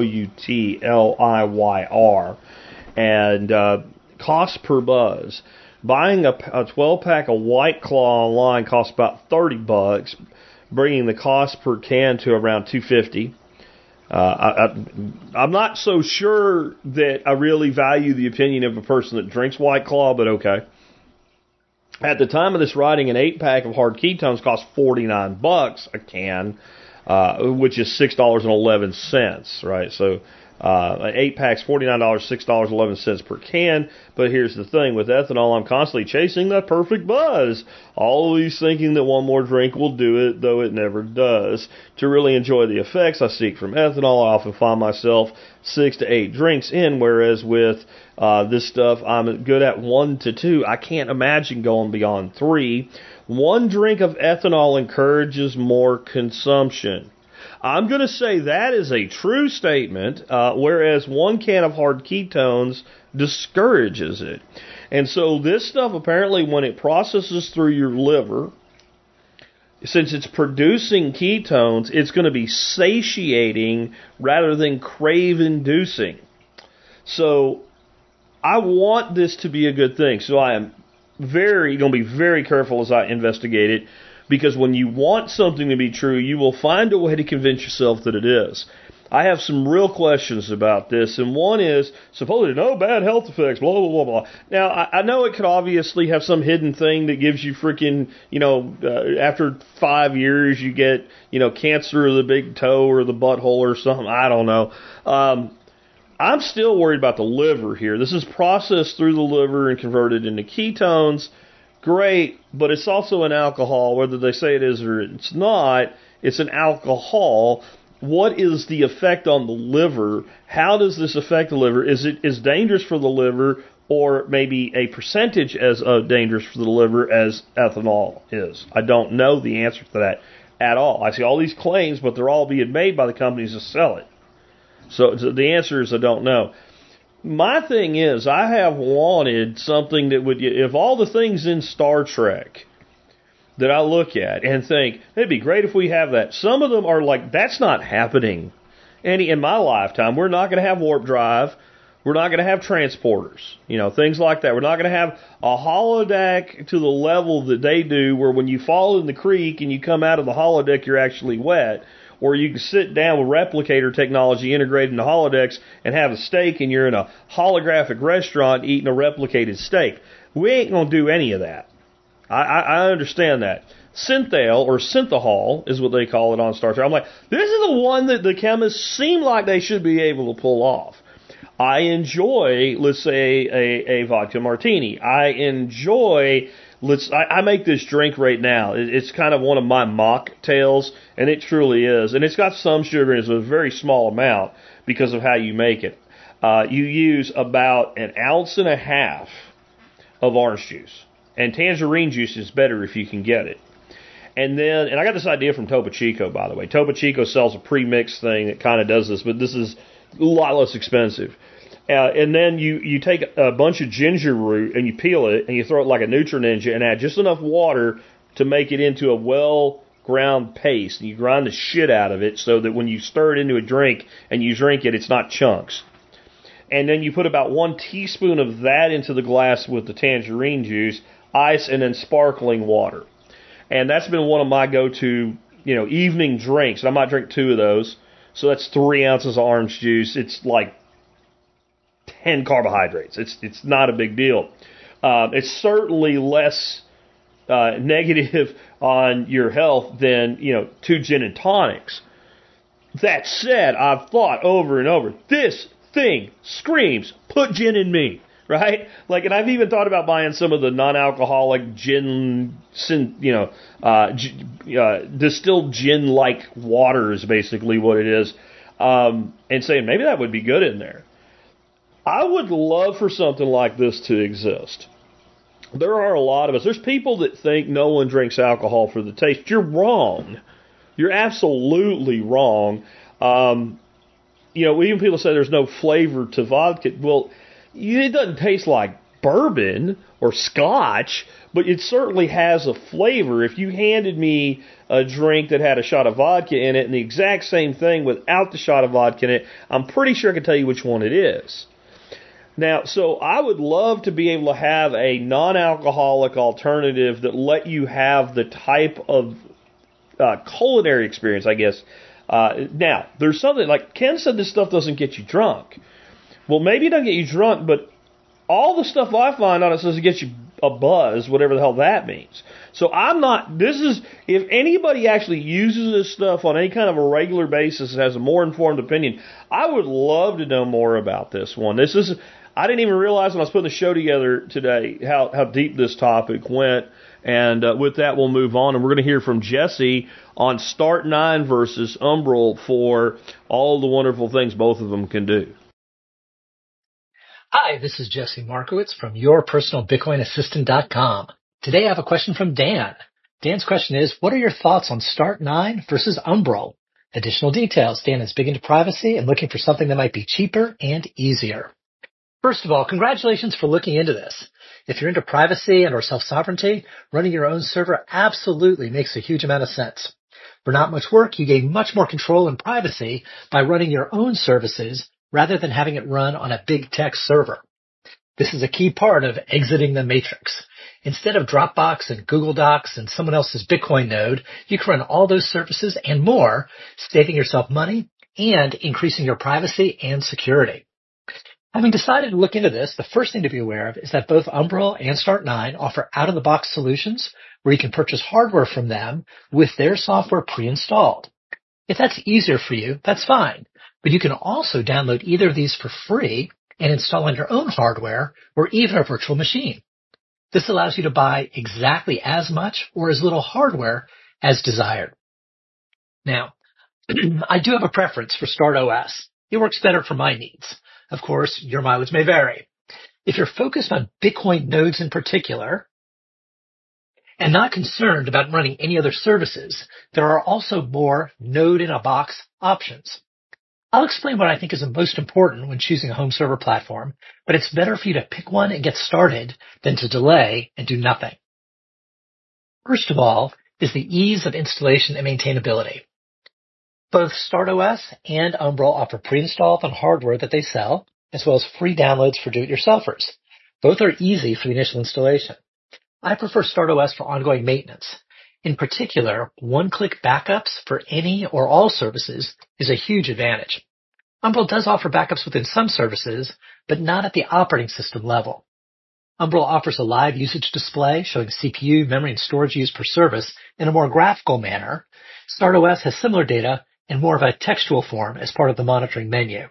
Outliyer. And cost per buzz. Buying a 12-pack of White Claw online costs about $30, bringing the cost per can to around $2.50. I'm not so sure that I really value the opinion of a person that drinks White Claw, but okay. At the time of this writing, an 8-pack of hard ketones cost $49 a can, which is $6.11, right? So, 8 packs, $49, $6.11 per can. But here's the thing, with ethanol, I'm constantly chasing that perfect buzz. Always thinking that one more drink will do it, though it never does. To really enjoy the effects I seek from ethanol, I often find myself 6 to 8 drinks in, whereas with this stuff, I'm good at 1 to 2. I can't imagine going beyond 3. 1 drink of ethanol encourages more consumption. I'm going to say that is a true statement, whereas 1 can of hard ketones discourages it. And so this stuff, apparently, when it processes through your liver, since it's producing ketones, it's going to be satiating rather than crave-inducing. So I want this to be a good thing. So I am going to be very careful as I investigate it. Because when you want something to be true, you will find a way to convince yourself that it is. I have some real questions about this, and one is supposedly no bad health effects, blah, blah, blah, blah. Now, I know it could obviously have some hidden thing that gives you freaking, after 5 years you get, cancer of the big toe or the butthole or something. I don't know. I'm still worried about the liver here. This is processed through the liver and converted into ketones. Great, but it's also an alcohol, whether they say it is or it's not. It's an alcohol. What is the effect on the liver? How does this affect the liver? Is it as dangerous for the liver, or maybe a percentage as dangerous for the liver as ethanol is? I don't know the answer to that at all. I see all these claims, but they're all being made by the companies that sell it. So the answer is I don't know. My thing is, I have wanted something that would, if all the things in Star Trek that I look at and think, it'd be great if we have that. Some of them are like, that's not happening in my lifetime. We're not going to have warp drive. We're not going to have transporters, things like that. We're not going to have a holodeck to the level that they do, where when you fall in the creek and you come out of the holodeck, you're actually wet. Or you can sit down with replicator technology integrated into holodecks and have a steak, and you're in a holographic restaurant eating a replicated steak. We ain't going to do any of that. I understand that. Synthale, or synthahol, is what they call it on Star Trek. I'm like, this is the one that the chemists seem like they should be able to pull off. I enjoy, let's say, a vodka martini. I enjoy, I make this drink right now. It's kind of one of my mocktails, and it truly is. And it's got some sugar in it. It's a very small amount because of how you make it. You use about 1.5 ounces of orange juice. And tangerine juice is better if you can get it. And I got this idea from Topo Chico, by the way. Topo Chico sells a pre-mixed thing that kind of does this, but this is a lot less expensive. And then you take a bunch of ginger root and you peel it and you throw it like a Nutri-Ninja and add just enough water to make it into a well-ground paste. And you grind the shit out of it so that when you stir it into a drink and you drink it, it's not chunks. And then you put about 1 teaspoon of that into the glass with the tangerine juice, ice, and then sparkling water. And that's been one of my go-to, evening drinks. And I might drink 2 of those. So that's 3 ounces of orange juice. It's like 10 carbohydrates. It's not a big deal. It's certainly less negative on your health than 2 gin and tonics. That said, I've thought over and over, this thing screams, put gin in me, right? And I've even thought about buying some of the non-alcoholic gin, distilled gin-like water is basically what it is, and saying maybe that would be good in there. I would love for something like this to exist. There are a lot of us. There's people that think no one drinks alcohol for the taste. You're wrong. You're absolutely wrong. Even people say there's no flavor to vodka. Well, it doesn't taste like bourbon or scotch, but it certainly has a flavor. If you handed me a drink that had a shot of vodka in it and the exact same thing without the shot of vodka in it, I'm pretty sure I can tell you which one it is. Now, so I would love to be able to have a non-alcoholic alternative that let you have the type of culinary experience, I guess. Now, there's something, like Ken said, this stuff doesn't get you drunk. Well, maybe it doesn't get you drunk, but all the stuff I find on it says it gets you a buzz, whatever the hell that means. So if anybody actually uses this stuff on any kind of a regular basis and has a more informed opinion, I would love to know more about this one. I didn't even realize when I was putting the show together today how deep this topic went. And with that, we'll move on. And we're going to hear from Jesse on Start 9 versus Umbrel for all the wonderful things both of them can do. Hi, this is Jesse Markowitz from YourPersonalBitcoinAssistant.com. Today I have a question from Dan. Dan's question is, what are your thoughts on Start 9 versus Umbrel? Additional details. Dan is big into privacy and looking for something that might be cheaper and easier. First of all, congratulations for looking into this. If you're into privacy and or self-sovereignty, running your own server absolutely makes a huge amount of sense. For not much work, you gain much more control and privacy by running your own services rather than having it run on a big tech server. This is a key part of exiting the matrix. Instead of Dropbox and Google Docs and someone else's Bitcoin node, you can run all those services and more, saving yourself money and increasing your privacy and security. Having decided to look into this, the first thing to be aware of is that both Umbrel and Start9 offer out-of-the-box solutions where you can purchase hardware from them with their software pre-installed. If that's easier for you, that's fine, but you can also download either of these for free and install on your own hardware or even a virtual machine. This allows you to buy exactly as much or as little hardware as desired. Now, I do have a preference for StartOS. It works better for my needs. Of course, your mileage may vary. If you're focused on Bitcoin nodes in particular and not concerned about running any other services, there are also more node-in-a-box options. I'll explain what I think is the most important when choosing a home server platform, but it's better for you to pick one and get started than to delay and do nothing. First of all is the ease of installation and maintainability. Both StartOS and Umbrel offer pre-installed on hardware that they sell, as well as free downloads for do-it-yourselfers. Both are easy for the initial installation. I prefer StartOS for ongoing maintenance. In particular, one-click backups for any or all services is a huge advantage. Umbrel does offer backups within some services, but not at the operating system level. Umbrel offers a live usage display showing CPU, memory, and storage used per service in a more graphical manner. StartOS has similar data in more of a textual form as part of the monitoring menu.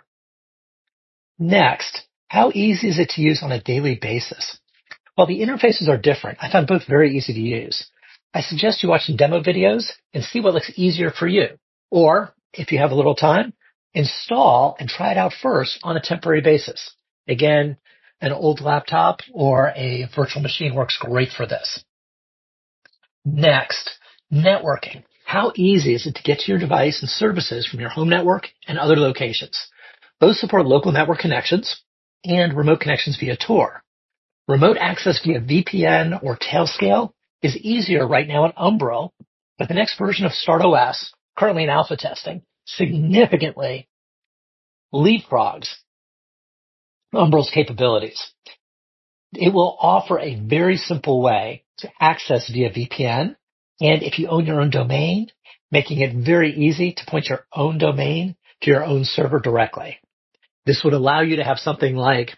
Next, how easy is it to use on a daily basis? While the interfaces are different, I found both very easy to use. I suggest you watch some demo videos and see what looks easier for you. Or, if you have a little time, install and try it out first on a temporary basis. Again, an old laptop or a virtual machine works great for this. Next, networking. How easy is it to get to your device and services from your home network and other locations? Both support local network connections and remote connections via Tor. Remote access via VPN or Tailscale is easier right now in Umbrel, but the next version of StartOS, currently in alpha testing, significantly leapfrogs Umbrel's capabilities. It will offer a very simple way to access via VPN, and if you own your own domain, making it very easy to point your own domain to your own server directly. This would allow you to have something like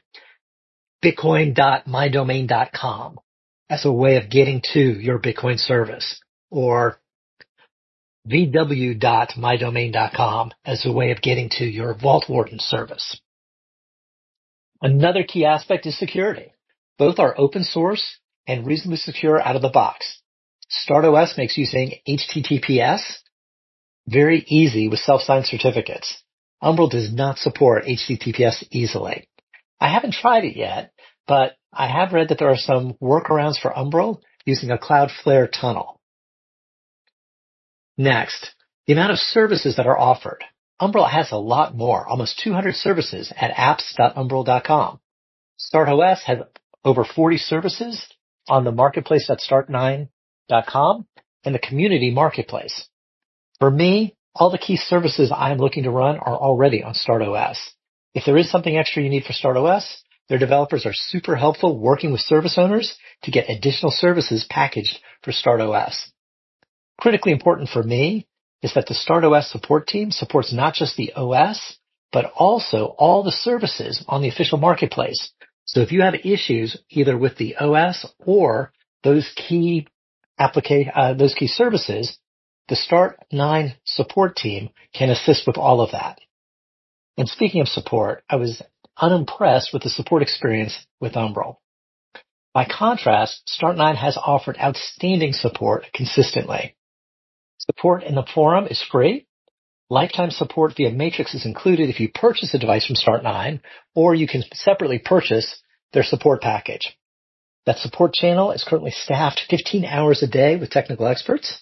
bitcoin.mydomain.com as a way of getting to your Bitcoin service, or vw.mydomain.com as a way of getting to your Vault Warden service. Another key aspect is security. Both are open source and reasonably secure out of the box. StartOS makes using HTTPS very easy with self-signed certificates. Umbrel does not support HTTPS easily. I haven't tried it yet, but I have read that there are some workarounds for Umbrel using a Cloudflare tunnel. Next, the amount of services that are offered. Umbrel has a lot more, almost 200 services at apps.umbrel.com. StartOS has over 40 services on the marketplace at start9.com and the community marketplace. For me, all the key services I'm looking to run are already on StartOS. If there is something extra you need for StartOS, their developers are super helpful working with service owners to get additional services packaged for StartOS. Critically important for me is that the StartOS support team supports not just the OS, but also all the services on the official marketplace. So if you have issues either with the OS or those key services, the Start9 support team can assist with all of that. And speaking of support, I was unimpressed with the support experience with Umbrel. By contrast, Start9 has offered outstanding support consistently. Support in the forum is free. Lifetime support via Matrix is included if you purchase a device from Start9, or you can separately purchase their support package. That support channel is currently staffed 15 hours a day with technical experts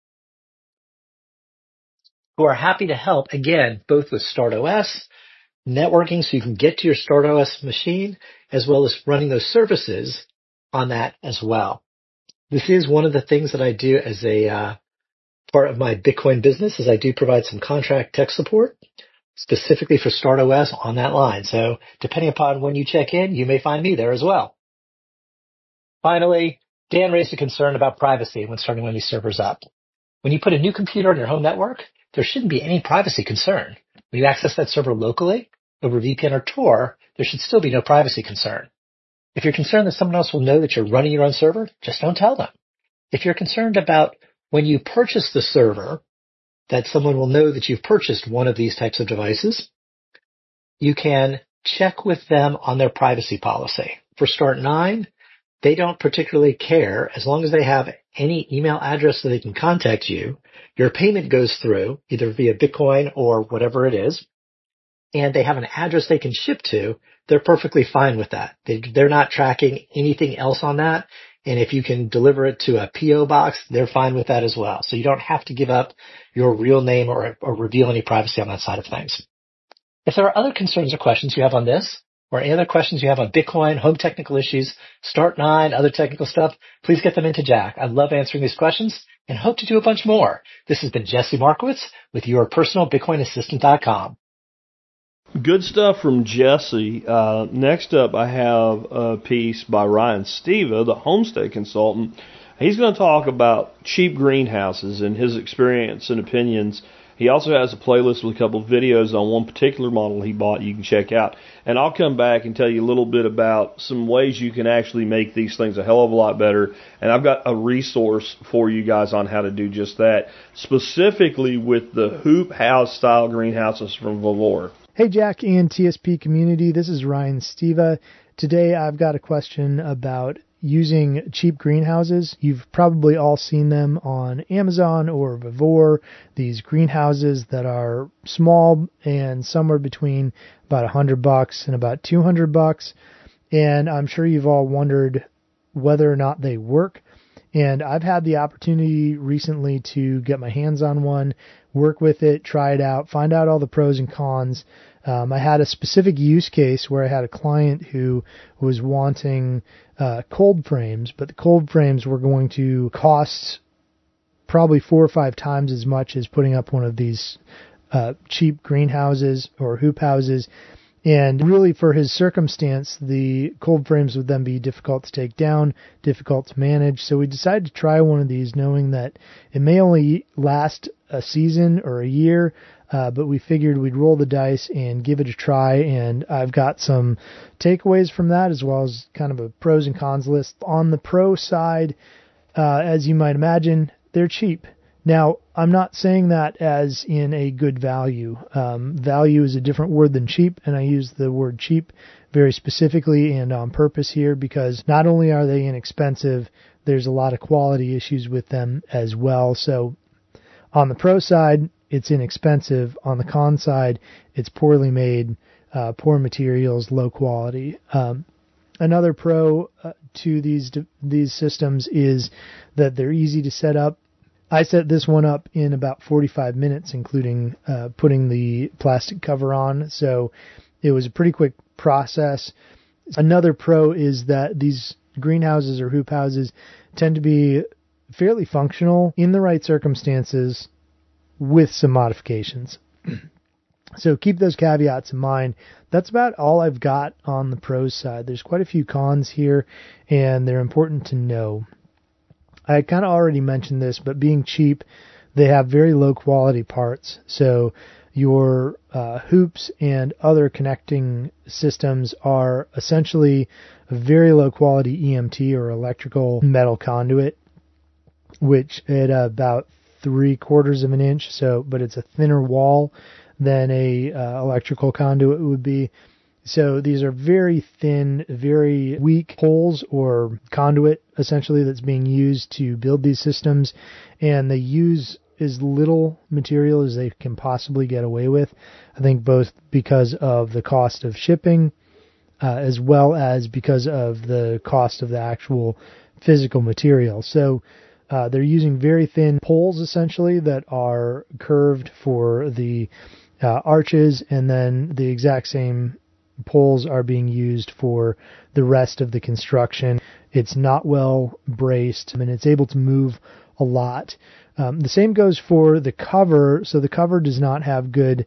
who are happy to help, again, both with StartOS, networking so you can get to your StartOS machine, as well as running those services on that as well. This is one of the things that I do as a part of my Bitcoin business, is I do provide some contract tech support specifically for StartOS on that line. So depending upon when you check in, you may find me there as well. Finally, Dan raised a concern about privacy when starting one of these servers up. When you put a new computer on your home network, there shouldn't be any privacy concern. When you access that server locally over VPN or Tor, there should still be no privacy concern. If you're concerned that someone else will know that you're running your own server, just don't tell them. If you're concerned about when you purchase the server, that someone will know that you've purchased one of these types of devices, you can check with them on their privacy policy. For Start9, they don't particularly care. As long as they have any email address so they can contact you, your payment goes through either via Bitcoin or whatever it is, and they have an address they can ship to, they're perfectly fine with that. They're not tracking anything else on that. And if you can deliver it to a PO box, they're fine with that as well. So you don't have to give up your real name or reveal any privacy on that side of things. If there are other concerns or questions you have on this, or any other questions you have on Bitcoin, home technical issues, Start9, other technical stuff, please get them into Jack. I love answering these questions and hope to do a bunch more. This has been Jesse Markowitz with your personal BitcoinAssistant.com. Good stuff from Jesse. Next up, I have a piece by Ryan Steva, the homestead consultant. He's going to talk about cheap greenhouses and his experience and opinions. He also has a playlist with a couple of videos on one particular model he bought you can check out. And I'll come back and tell you a little bit about some ways you can actually make these things a hell of a lot better. And I've got a resource for you guys on how to do just that, specifically with the hoop house style greenhouses from Vevor. Hey, Jack and TSP community, this is Ryan Steva. Today I've got a question about using cheap greenhouses. You've probably all seen them on Amazon or Vevor, these greenhouses that are small and somewhere between about $100 and about $200. And I'm sure you've all wondered whether or not they work. And I've had the opportunity recently to get my hands on one, work with it, try it out, find out all the pros and cons. I had a specific use case where I had a client who was wanting cold frames, but the cold frames were going to cost probably 4 or 5 times as much as putting up one of these cheap greenhouses or hoop houses. And really, for his circumstance, the cold frames would then be difficult to take down, difficult to manage. So we decided to try one of these, knowing that it may only last a season or a year, but we figured we'd roll the dice and give it a try. And I've got some takeaways from that, as well as kind of a pros and cons list. On the pro side, as you might imagine, they're cheap. Now, I'm not saying that as in a good value. Value is a different word than cheap, and I use the word cheap very specifically and on purpose here because not only are they inexpensive, there's a lot of quality issues with them as well. So on the pro side, it's inexpensive. On the con side, it's poorly made, poor materials, low quality. Another pro to these systems is that they're easy to set up. I set this one up in about 45 minutes, including putting the plastic cover on. So it was a pretty quick process. Another pro is that these greenhouses or hoop houses tend to be fairly functional in the right circumstances with some modifications. So keep those caveats in mind. That's about all I've got on the pros side. There's quite a few cons here, and they're important to know. I kind of already mentioned this, but being cheap, they have very low quality parts. So your hoops and other connecting systems are essentially a very low quality EMT or electrical metal conduit, which at about 3/4 of an inch. So, but it's a thinner wall than a electrical conduit would be. So these are very thin, very weak poles or conduit, essentially, that's being used to build these systems. And they use as little material as they can possibly get away with. I think both because of the cost of shipping, as well as because of the cost of the actual physical material. So they're using very thin poles, essentially, that are curved for the arches, and then the exact same poles are being used for the rest of the construction. It's not well braced, and it's able to move a lot. The same goes for the cover. So the cover does not have good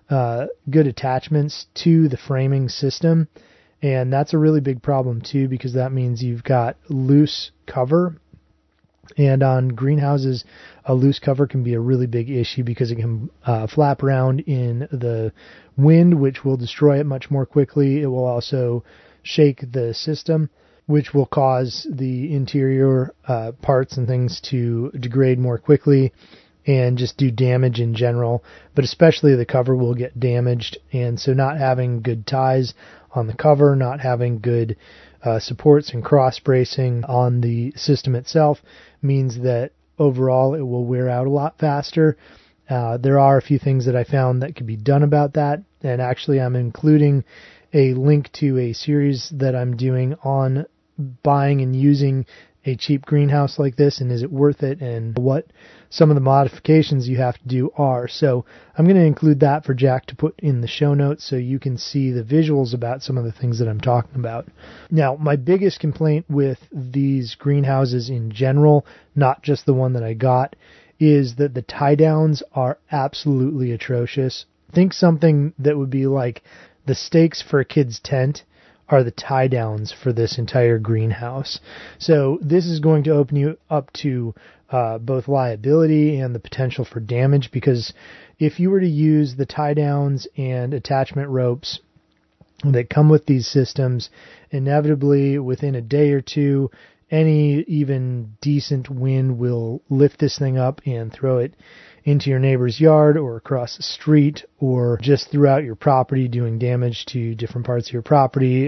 attachments to the framing system, and that's a really big problem too, because that means you've got loose cover, And on greenhouses, a loose cover can be a really big issue because it can flap around in the wind, which will destroy it much more quickly. It will also shake the system, which will cause the interior parts and things to degrade more quickly and just do damage in general. But especially the cover will get damaged. And so not having good ties on the cover, not having good supports and cross bracing on the system itself means that overall it will wear out a lot faster. There are a few things that I found that could be done about that, and actually I'm including a link to a series that I'm doing on buying and using a cheap greenhouse like this, and is it worth it, and what some of the modifications you have to do are. So I'm going to include that for Jack to put in the show notes so you can see the visuals about some of the things that I'm talking about. Now, my biggest complaint with these greenhouses in general, not just the one that I got, is that the tie downs are absolutely atrocious. Think something that would be like the stakes for a kid's tent are the tie downs for this entire greenhouse. So this is going to open you up to both liability and the potential for damage, because if you were to use the tie downs and attachment ropes that come with these systems, inevitably within a day or two, any even decent wind will lift this thing up and throw it into your neighbor's yard or across the street or just throughout your property, doing damage to different parts of your property.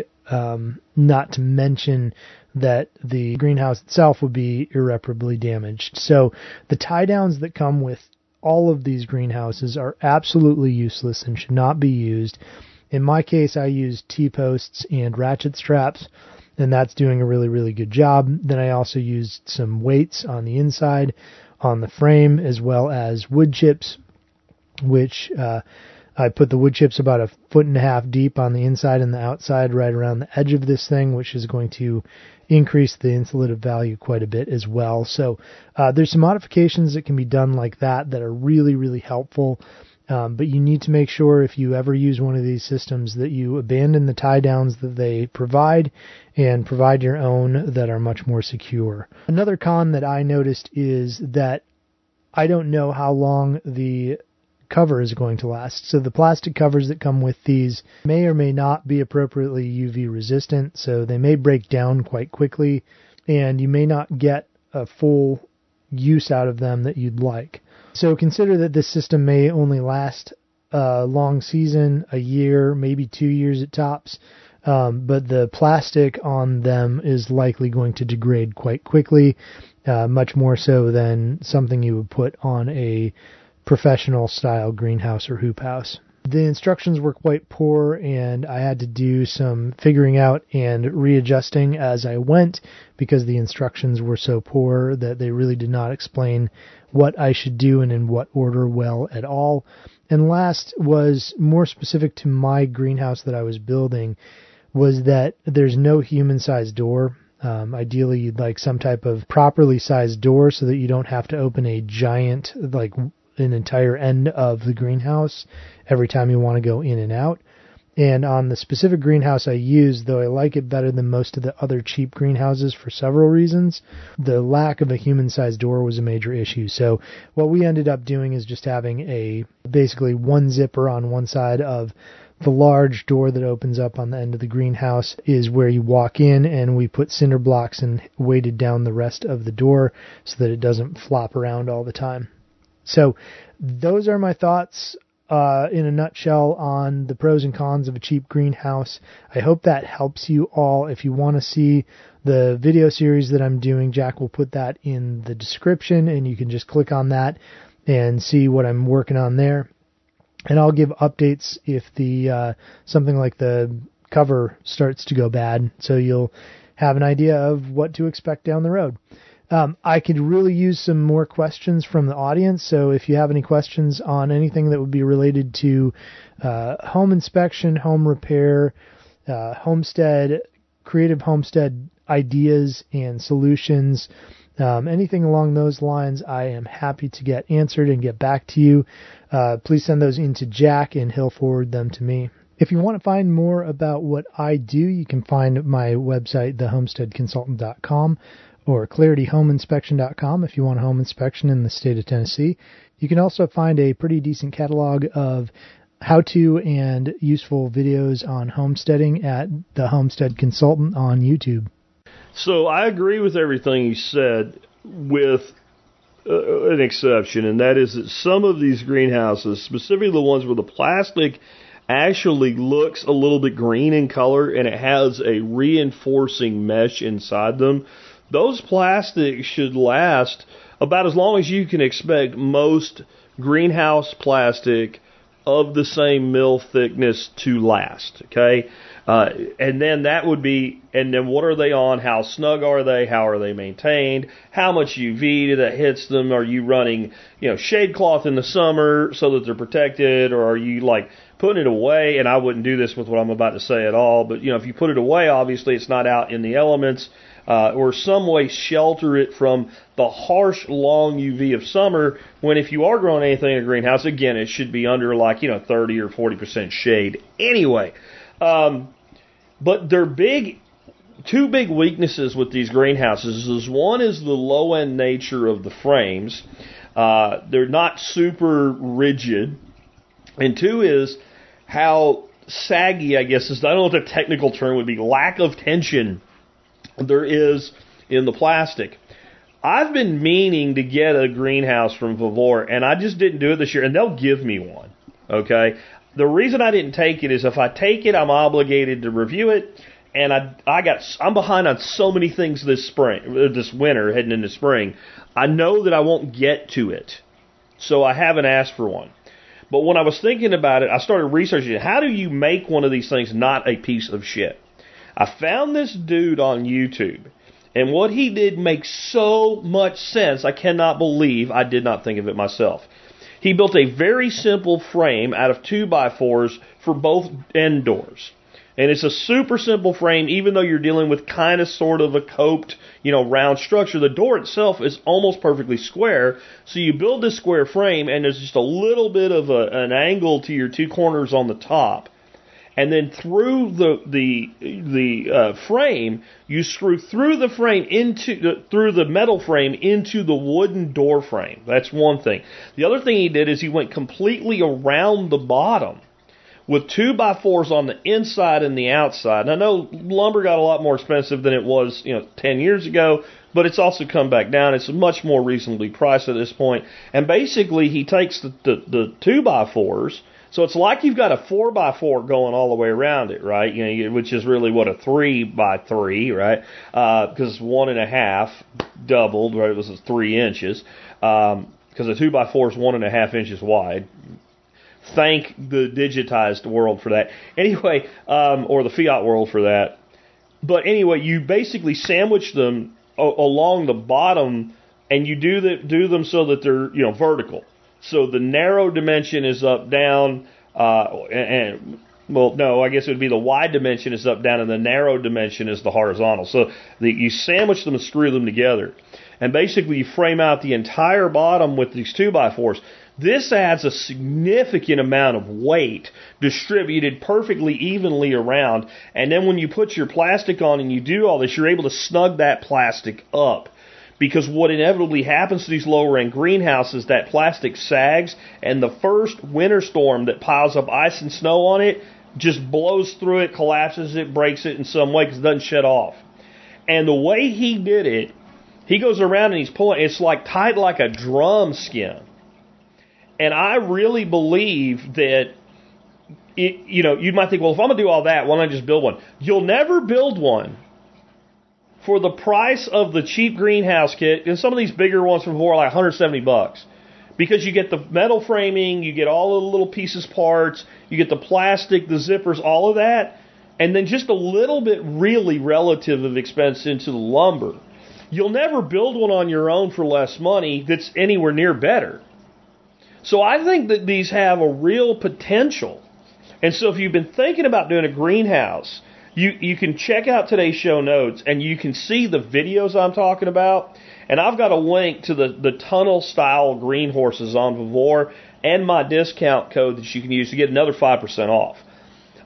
Not to mention that the greenhouse itself would be irreparably damaged. So the tie downs that come with all of these greenhouses are absolutely useless and should not be used. In my case, I used T-posts and ratchet straps, and that's doing a really, really good job. Then I also used some weights on the inside, on the frame, as well as wood chips, which I put the wood chips about 1.5 feet deep on the inside and the outside, right around the edge of this thing, which is going to increase the insulative value quite a bit as well. So there's some modifications that can be done like that are really, really helpful. But you need to make sure if you ever use one of these systems that you abandon the tie downs that they provide and provide your own that are much more secure. Another con that I noticed is that I don't know how long the cover is going to last. So the plastic covers that come with these may or may not be appropriately UV resistant, so they may break down quite quickly, and you may not get a full use out of them that you'd like. So consider that this system may only last a long season, a year, maybe 2 years at tops, but the plastic on them is likely going to degrade quite quickly, much more so than something you would put on a professional style greenhouse or hoop house. The instructions were quite poor, and I had to do some figuring out and readjusting as I went because the instructions were so poor that they really did not explain what I should do and in what order well at all. And last was more specific to my greenhouse that I was building, was that there's no human-sized door. Ideally, you'd like some type of properly sized door so that you don't have to open a giant, like an entire end of the greenhouse every time you want to go in and out. And on the specific greenhouse I used, though I like it better than most of the other cheap greenhouses for several reasons, the lack of a human-sized door was a major issue. So what we ended up doing is just having basically one zipper on one side of the large door that opens up on the end of the greenhouse is where you walk in, and we put cinder blocks and weighted down the rest of the door so that it doesn't flop around all the time. So those are my thoughts in a nutshell on the pros and cons of a cheap greenhouse. I hope that helps you all. If you want to see the video series that I'm doing, Jack will put that in the description, and you can just click on that and see what I'm working on there. And I'll give updates if the something like the cover starts to go bad, so you'll have an idea of what to expect down the road. I could really use some more questions from the audience, so if you have any questions on anything that would be related to home inspection, home repair, homestead, creative homestead ideas and solutions, anything along those lines, I am happy to get answered and get back to you. Please send those in to Jack, and he'll forward them to me. If you want to find more about what I do, you can find my website, thehomesteadconsultant.com. or clarityhomeinspection.com if you want a home inspection in the state of Tennessee. You can also find a pretty decent catalog of how-to and useful videos on homesteading at The Homestead Consultant on YouTube. So I agree with everything you said, with an exception, and that is that some of these greenhouses, specifically the ones where the plastic actually looks a little bit green in color and it has a reinforcing mesh inside them, those plastics should last about as long as you can expect most greenhouse plastic of the same mill thickness to last, okay? And then that would be, and then what are they on? How snug are they? How are they maintained? How much UV that hits them? Are you running, shade cloth in the summer so that they're protected, or are you like putting it away? And I wouldn't do this with what I'm about to say at all, but if you put it away, obviously it's not out in the elements, or some way shelter it from the harsh, long UV of summer, when if you are growing anything in a greenhouse, again, it should be under 30 or 40% shade anyway. But their two big weaknesses with these greenhouses is, one is the low-end nature of the frames. They're not super rigid. And two is how saggy, I guess, I don't know what the technical term would be, lack of tension there is in the plastic. I've been meaning to get a greenhouse from Vavor, and I just didn't do it this year, and they'll give me one, okay? The reason I didn't take it is if I take it, I'm obligated to review it, and I'm behind on so many things this winter, heading into spring. I know that I won't get to it, so I haven't asked for one. But when I was thinking about it, I started researching it. How do you make one of these things not a piece of shit? I found this dude on YouTube, and what he did makes so much sense, I cannot believe I did not think of it myself. He built a very simple frame out of 2x4s for both end doors. And it's a super simple frame, even though you're dealing with kind of sort of a coped, round structure. The door itself is almost perfectly square. So you build this square frame, and there's just a little bit of an angle to your two corners on the top. And then through the frame, you screw through the frame through the metal frame into the wooden door frame. That's one thing. The other thing he did is he went completely around the bottom with 2x4s on the inside and the outside. And I know lumber got a lot more expensive than it was 10 years ago, but it's also come back down. It's much more reasonably priced at this point. And basically, he takes the 2x4s. So it's like you've got a 4x4 going all the way around it, right? Which is really what a 3x3, right? Because it's 1.5 doubled, right? It was 3 inches. Because a 2x4 is 1.5 inches wide. Thank the digitized world for that. Anyway, or the fiat world for that. But anyway, you basically sandwich them along the bottom, and you do them so that they're vertical. So the narrow dimension is up, down, I guess it would be the wide dimension is up, down, and the narrow dimension is the horizontal. So you sandwich them and screw them together. And basically you frame out the entire bottom with these 2x4s. This adds a significant amount of weight distributed perfectly evenly around. And then when you put your plastic on and you do all this, you're able to snug that plastic up. Because what inevitably happens to these lower-end greenhouses, that plastic sags, and the first winter storm that piles up ice and snow on it just blows through it, collapses it, breaks it in some way because it doesn't shut off. And the way he did it, he goes around and he's pulling, it's like tight like a drum skin. And I really believe that, you might think, well, if I'm going to do all that, why don't I just build one? You'll never build one for the price of the cheap greenhouse kit, and some of these bigger ones from Vavor are like $170, because you get the metal framing, you get all the little pieces, parts, you get the plastic, the zippers, all of that, and then just a little bit really relative of expense into the lumber. You'll never build one on your own for less money that's anywhere near better. So I think that these have a real potential. And so if you've been thinking about doing a greenhouse, you can check out today's show notes, and you can see the videos I'm talking about. And I've got a link to the tunnel-style green horses on Vavor and my discount code that you can use to get another 5% off.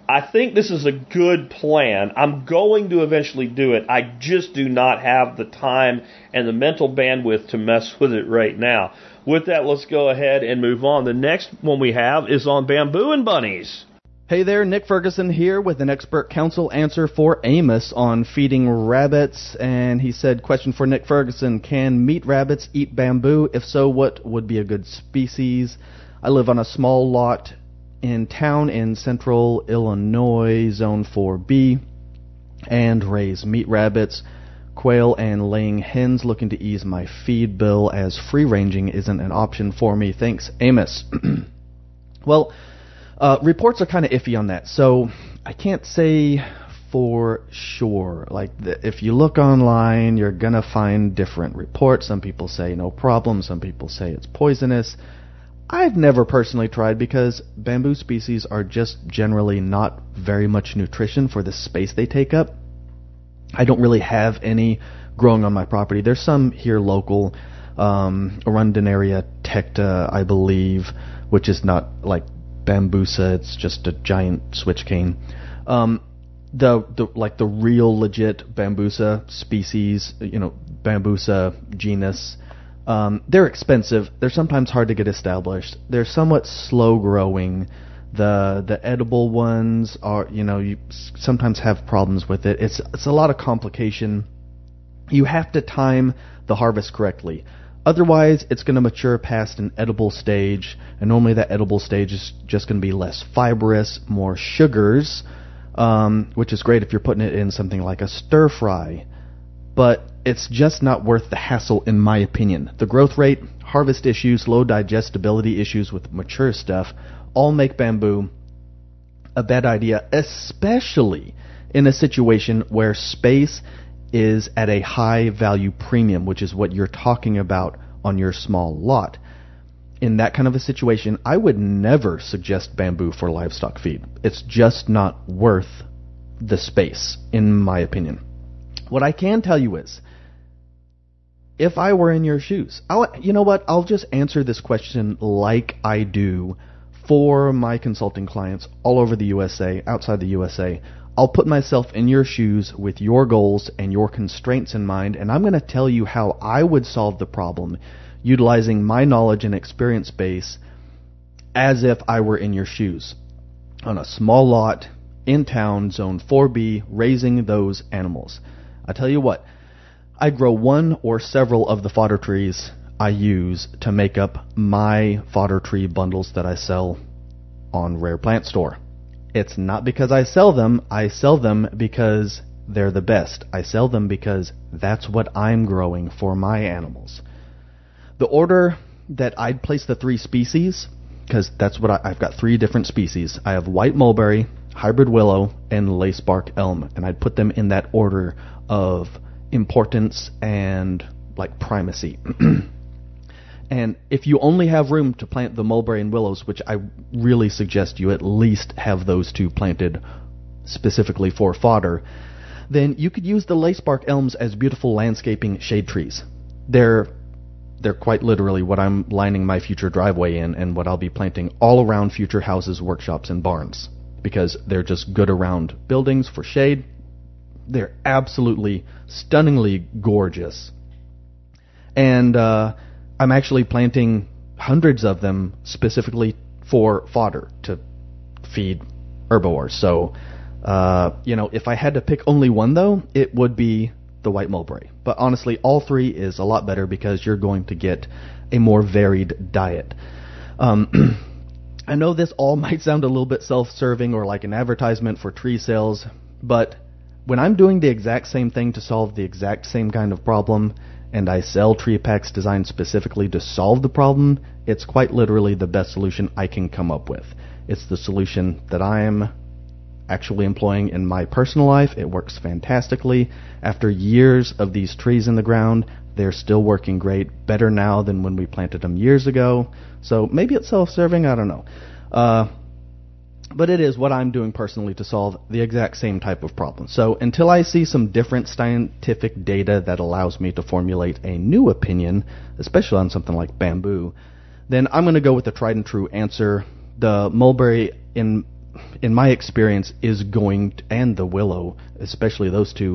I think this is a good plan. I'm going to eventually do it. I just do not have the time and the mental bandwidth to mess with it right now. With that, let's go ahead and move on. The next one we have is on bamboo and bunnies. Hey there, Nick Ferguson here with an expert council answer for Amos on feeding rabbits. And he said, question for Nick Ferguson, can meat rabbits eat bamboo? If so, what would be a good species? I live on a small lot in town in central Illinois, zone 4B, and raise meat rabbits, quail, and laying hens, looking to ease my feed bill as free-ranging isn't an option for me. Thanks, Amos. Well, reports are kind of iffy on that, so I can't say for sure. Like, if you look online, you're going to find different reports. Some people say no problem. Some people say it's poisonous. I've never personally tried because bamboo species are just generally not very much nutrition for the space they take up. I don't really have any growing on my property. There's some here local, Arundinaria tecta, I believe, which is not like bambusa. It's just a giant switch cane. The real legit bambusa species, bambusa genus. They're expensive. They're sometimes hard to get established. They're somewhat slow growing. The edible ones are, you sometimes have problems with it. It's a lot of complication. You have to time the harvest correctly. Otherwise, it's going to mature past an edible stage, and normally that edible stage is just going to be less fibrous, more sugars, which is great if you're putting it in something like a stir fry. But it's just not worth the hassle, in my opinion. The growth rate, harvest issues, low digestibility issues with mature stuff all make bamboo a bad idea, especially in a situation where space is at a high value premium, which is what you're talking about on your small lot. In that kind of a situation, I would never suggest bamboo for livestock feed. It's just not worth the space, in my opinion. What I can tell you is, if I were in your shoes, I'll just answer this question like I do for my consulting clients all over the USA, outside the USA. I'll put myself in your shoes with your goals and your constraints in mind, and I'm going to tell you how I would solve the problem utilizing my knowledge and experience base as if I were in your shoes on a small lot in town, zone 4B, raising those animals. I tell you what, I grow one or several of the fodder trees I use to make up my fodder tree bundles that I sell on Rare Plant Store. It's not because I sell them because they're the best. I sell them because that's what I'm growing for my animals. The order that I'd place the three species, because that's what I've got three different species. I have white mulberry, hybrid willow, and lacebark elm, and I'd put them in that order of importance and like primacy. And if you only have room to plant the mulberry and willows, which I really suggest you at least have those two planted specifically for fodder, then you could use the lacebark elms as beautiful landscaping shade trees. They're quite literally what I'm lining my future driveway in and what I'll be planting all around future houses, workshops, and barns, because they're just good around buildings for shade. They're absolutely stunningly gorgeous. And I'm actually planting hundreds of them specifically for fodder to feed herbivores. So, if I had to pick only one, though, it would be the white mulberry. But honestly, all three is a lot better because you're going to get a more varied diet. I know this all might sound a little bit self-serving or like an advertisement for tree sales, but when I'm doing the exact same thing to solve the exact same kind of problem, and I sell tree packs designed specifically to solve the problem, it's quite literally the best solution I can come up with. It's the solution that I am actually employing in my personal life. It works fantastically. After years of these trees in the ground, they're still working great, better now than when we planted them years ago. So maybe it's self-serving, I don't know. But it is what I'm doing personally to solve the exact same type of problem. So until I see some different scientific data that allows me to formulate a new opinion, especially on something like bamboo, then I'm going to go with the tried and true answer. The mulberry, in in my experience, is going to, and the willow, especially those two,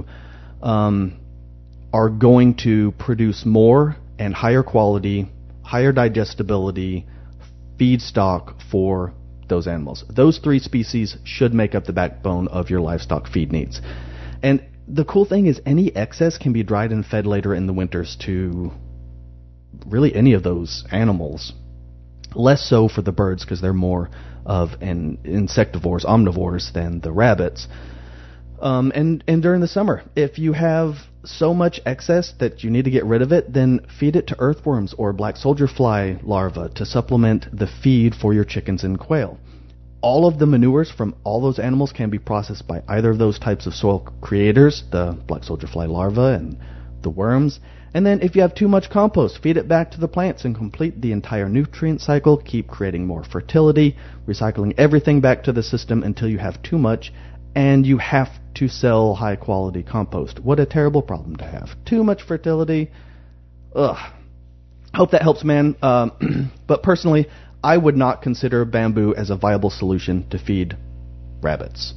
are going to produce more and higher quality, higher digestibility feedstock for those animals. Those three species should make up the backbone of your livestock feed needs. And the cool thing is any excess can be dried and fed later in the winters to really any of those animals. Less so for the birds because they're more of an insectivores, omnivores than the rabbits. And during the summer, if you have so much excess that you need to get rid of it, then feed it to earthworms or black soldier fly larvae to supplement the feed for your chickens and quail. All of the manures from all those animals can be processed by either of those types of soil creators, the black soldier fly larvae and the worms. And then if you have too much compost, feed it back to the plants and complete the entire nutrient cycle. Keep creating more fertility, recycling everything back to the system until you have too much, and you have to sell high-quality compost. What a terrible problem to have. Too much fertility. Ugh. Hope that helps, man. But personally, I would not consider bamboo as a viable solution to feed rabbits.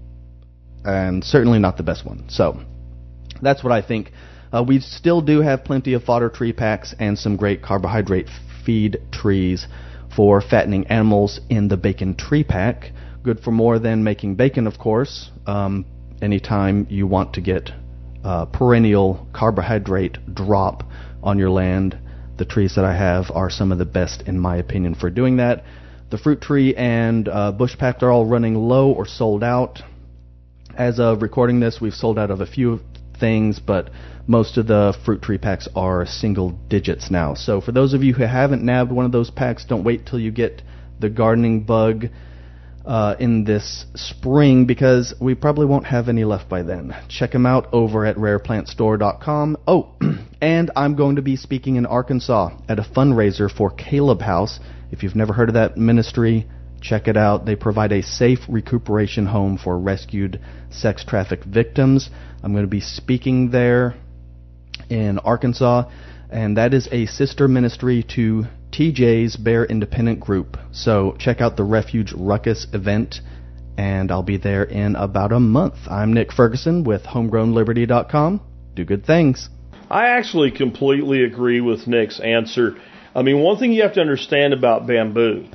And certainly not the best one. So, that's what I think. We still do have plenty of fodder tree packs and some great carbohydrate feed trees for fattening animals in the bacon tree pack. Good for more than making bacon, of course. Anytime you want to get perennial carbohydrate drop on your land, the trees that I have are some of the best, in my opinion, for doing that. The fruit tree and bush pack are all running low or sold out. As of recording this, we've sold out of a few things, but most of the fruit tree packs are single digits now. So for those of you who haven't nabbed one of those packs, don't wait till you get the gardening bug in this spring, because we probably won't have any left by then. Check them out over at rareplantstore.com. Oh, and I'm going to be speaking in Arkansas at a fundraiser for Caleb House. If you've never heard of that ministry, check it out. They provide a safe recuperation home for rescued sex trafficked victims. I'm going to be speaking there in Arkansas, and that is a sister ministry to TJ's Bear Independent Group. So check out the Refuge Ruckus event, and I'll be there in about a month. I'm Nick Ferguson with HomegrownLiberty.com. Do good things. I actually completely agree with Nick's answer. I mean, one thing you have to understand about bamboo,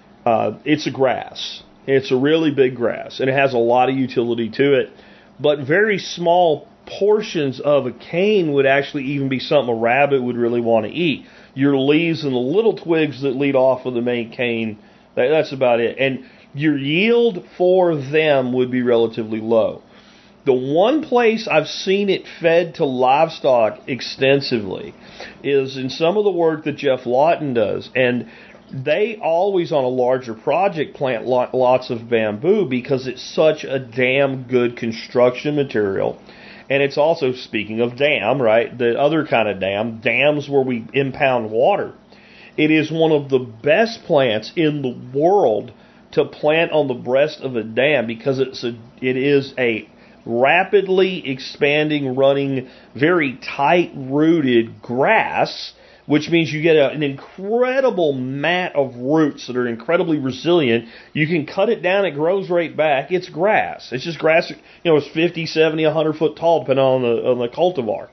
it's a grass. It's a really big grass, and it has a lot of utility to it. But very small portions of a cane would actually even be something a rabbit would really want to eat. Your leaves and the little twigs that lead off of the main cane, that's about it. And your yield for them would be relatively low. The one place I've seen it fed to livestock extensively is in some of the work that Jeff Lawton does. And they always, on a larger project, plant lots of bamboo because it's such a damn good construction material. And it's also, speaking of dam, right, the other kind of dam, dams where we impound water. It is one of the best plants in the world to plant on the breast of a dam because it is a rapidly expanding, running, very tight-rooted grass, which means you get an incredible mat of roots that are incredibly resilient. You can cut it down, it grows right back. It's grass. It's just grass, it's 50, 70, 100 foot tall, depending on the cultivar.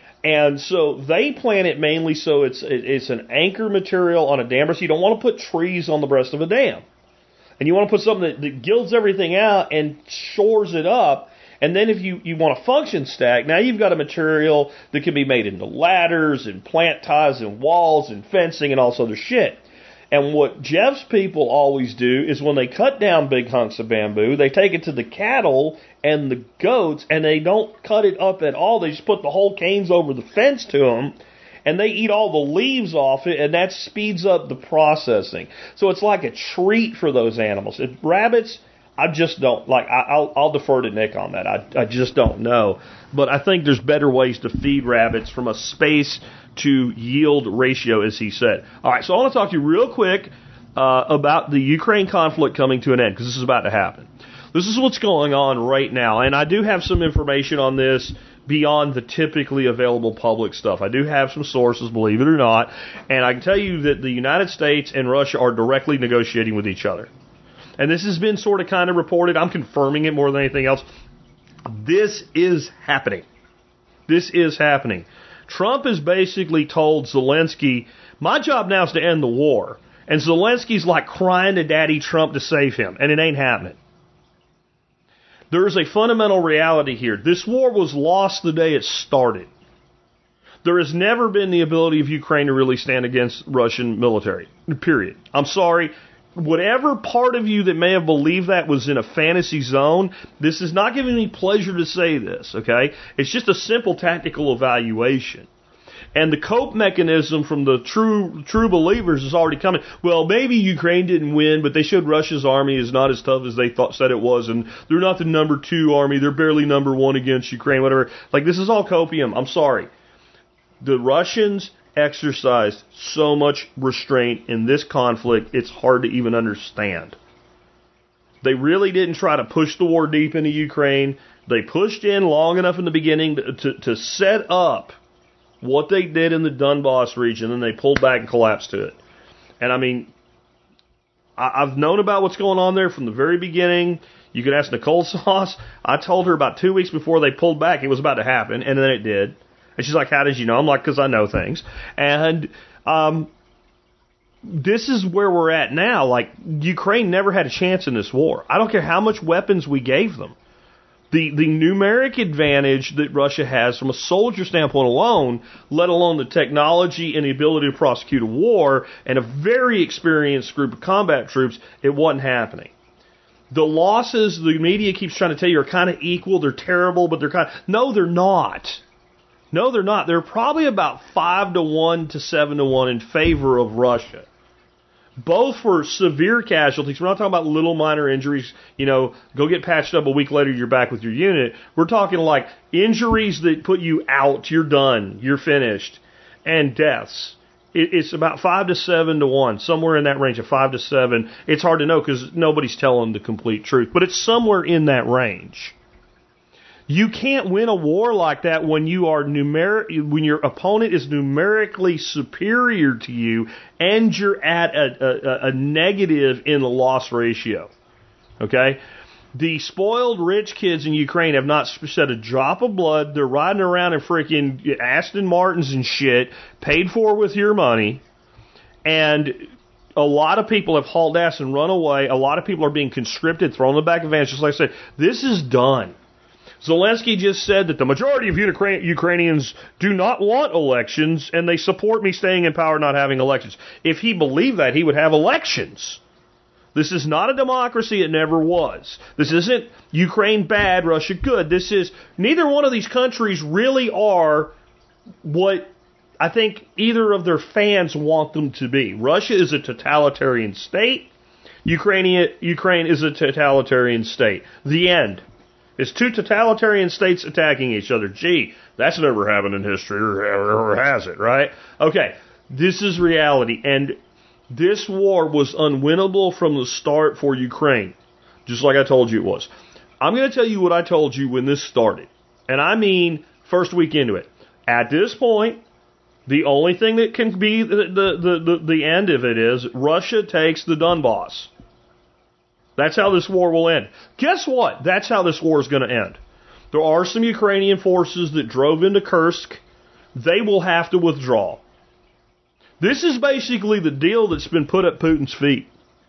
And so they plant it mainly so it's an anchor material on a dam. So you don't want to put trees on the breast of a dam. And you want to put something that gilds everything out and shores it up. And then if you want a function stack, now you've got a material that can be made into ladders and plant ties and walls and fencing and all this other shit. And what Jeff's people always do is when they cut down big hunks of bamboo, they take it to the cattle and the goats, and they don't cut it up at all. They just put the whole canes over the fence to them, and they eat all the leaves off it, and that speeds up the processing. So it's like a treat for those animals. Rabbits, I just don't like. I'll defer to Nick on that. I just don't know, but I think there's better ways to feed rabbits from a space to yield ratio, as he said. All right, so I want to talk to you real quick about the Ukraine conflict coming to an end, because this is about to happen. This is what's going on right now, and I do have some information on this beyond the typically available public stuff. I do have some sources, believe it or not, and I can tell you that the United States and Russia are directly negotiating with each other. and this has been sort of kind of reported, I'm confirming it more than anything else, this is happening. This is happening. Trump has basically told Zelensky, my job now is to end the war. And Zelensky's like crying to Daddy Trump to save him, and it ain't happening. There is a fundamental reality here. This war was lost the day it started. There has never been the ability of Ukraine to really stand against Russian military, period. I'm sorry. Whatever part of you that may have believed that was in a fantasy zone, this is not giving me pleasure to say this, okay? It's just a simple tactical evaluation. And the cope mechanism from the true believers is already coming. Well, maybe Ukraine didn't win, but they showed Russia's army is not as tough as they said it was, and they're not the number 2 army. They're barely number 1 against Ukraine, whatever. Like, this is all copium. I'm sorry. The Russians exercised so much restraint in this conflict, it's hard to even understand. They really didn't try to push the war deep into Ukraine. They pushed in long enough in the beginning to set up what they did in the Donbass region, and they pulled back and collapsed to it. And I mean, I've known about what's going on there from the very beginning. You can ask Nicole Sauce. I told her about 2 weeks before they pulled back it was about to happen, and then it did. And she's like, how did you know? I'm like, because I know things. And this is where we're at now. Like, Ukraine never had a chance in this war. I don't care how much weapons we gave them. The numeric advantage that Russia has from a soldier standpoint alone, let alone the technology and the ability to prosecute a war and a very experienced group of combat troops, it wasn't happening. The losses the media keeps trying to tell you are kind of equal. They're terrible, but they're kind of... No, they're not. No, they're not. They're probably about 5-1 to 7-1 in favor of Russia. Both for severe casualties. We're not talking about little minor injuries. You know, go get patched up a week later, you're back with your unit. We're talking like injuries that put you out. You're done. You're finished. And deaths. It's about 5 to 7 to 1. Somewhere in that range of 5 to 7. It's hard to know because nobody's telling the complete truth. But it's somewhere in that range. You can't win a war like that when you are when your opponent is numerically superior to you and you're at a negative in the loss ratio. Okay? The spoiled rich kids in Ukraine have not shed a drop of blood. They're riding around in freaking Aston Martins and shit, paid for with your money. And a lot of people have hauled ass and run away. A lot of people are being conscripted, thrown in the back of vans. Just like I said, this is done. Zelensky just said that the majority of Ukrainians do not want elections, and they support me staying in power, not having elections. If he believed that, he would have elections. This is not a democracy. It never was. This isn't Ukraine bad, Russia good. This is, neither one of these countries really are what I think either of their fans want them to be. Russia is a totalitarian state. Ukraine is a totalitarian state. The end. It's 2 totalitarian states attacking each other. Gee, that's never happened in history, or has it, right? Okay, this is reality, and this war was unwinnable from the start for Ukraine, just like I told you it was. I'm going to tell you what I told you when this started, and I mean first week into it. At this point, the only thing that can be the end of it is Russia takes the Donbass. That's how this war will end. Guess what? That's how this war is going to end. There are some Ukrainian forces that drove into Kursk. They will have to withdraw. This is basically the deal that's been put at Putin's feet.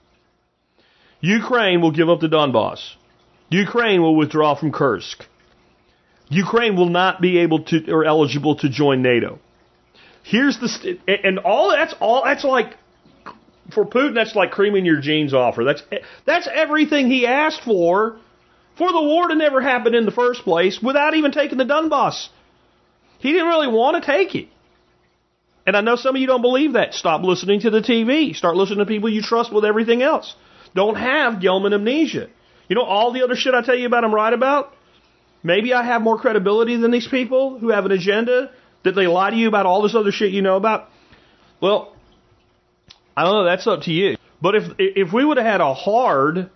Ukraine will give up the Donbass. Ukraine will withdraw from Kursk. Ukraine will not be able to or eligible to join NATO. Here's the and all that's like. For Putin, that's like creaming your jeans offer. That's everything he asked for the war to never happen in the first place without even taking the Donbass. He didn't really want to take it. And I know some of you don't believe that. Stop listening to the TV. Start listening to people you trust with everything else. Don't have Gelman amnesia. You know, all the other shit I tell you about I'm right about? Maybe I have more credibility than these people who have an agenda that they lie to you about all this other shit you know about. Well, I don't know, that's up to you. But if we would have had a hard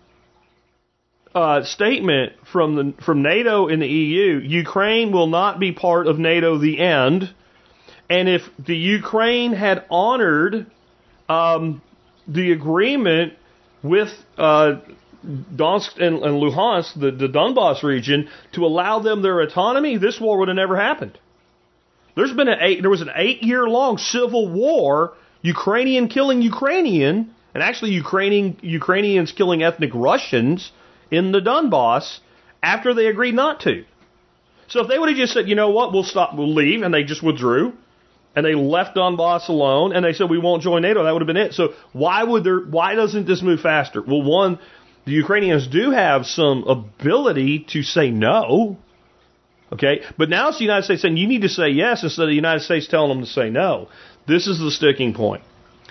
statement from NATO and the EU, Ukraine will not be part of NATO, the end. And if the Ukraine had honored the agreement with Donetsk and Luhansk, the Donbass region, to allow them their autonomy, this war would have never happened. There was an 8-year-long civil war, Ukrainian killing Ukrainian, and actually Ukrainians killing ethnic Russians in the Donbass after they agreed not to. So if they would have just said, you know what, we'll leave, and they just withdrew, and they left Donbass alone, and they said we won't join NATO, that would have been it. So why doesn't this move faster? Well, one, the Ukrainians do have some ability to say no. Okay, but now it's the United States saying you need to say yes instead of the United States telling them to say no. This is the sticking point.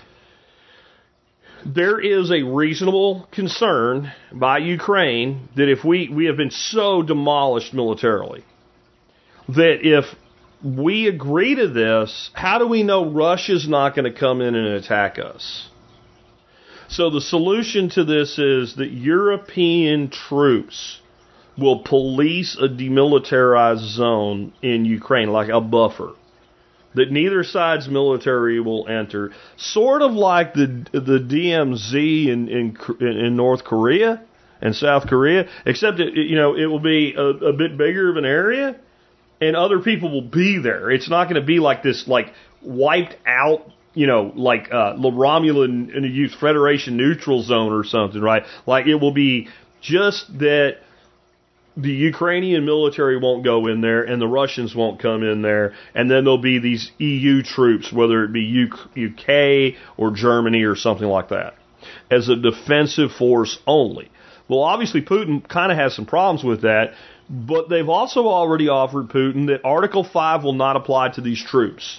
There is a reasonable concern by Ukraine that if we have been so demolished militarily, that if we agree to this, how do we know Russia's not going to come in and attack us? So the solution to this is that European troops will police a demilitarized zone in Ukraine, like a buffer, that neither side's military will enter. Sort of like the DMZ in North Korea and South Korea, except it will be a bit bigger of an area, and other people will be there. It's not going to be like this, like wiped out, like the Romulan and the Federation neutral zone or something, right? Like it will be just that the Ukrainian military won't go in there and the Russians won't come in there, and then there'll be these EU troops, whether it be UK or Germany or something like that, as a defensive force only. Well, obviously Putin kind of has some problems with that, but they've also already offered Putin that Article 5 will not apply to these troops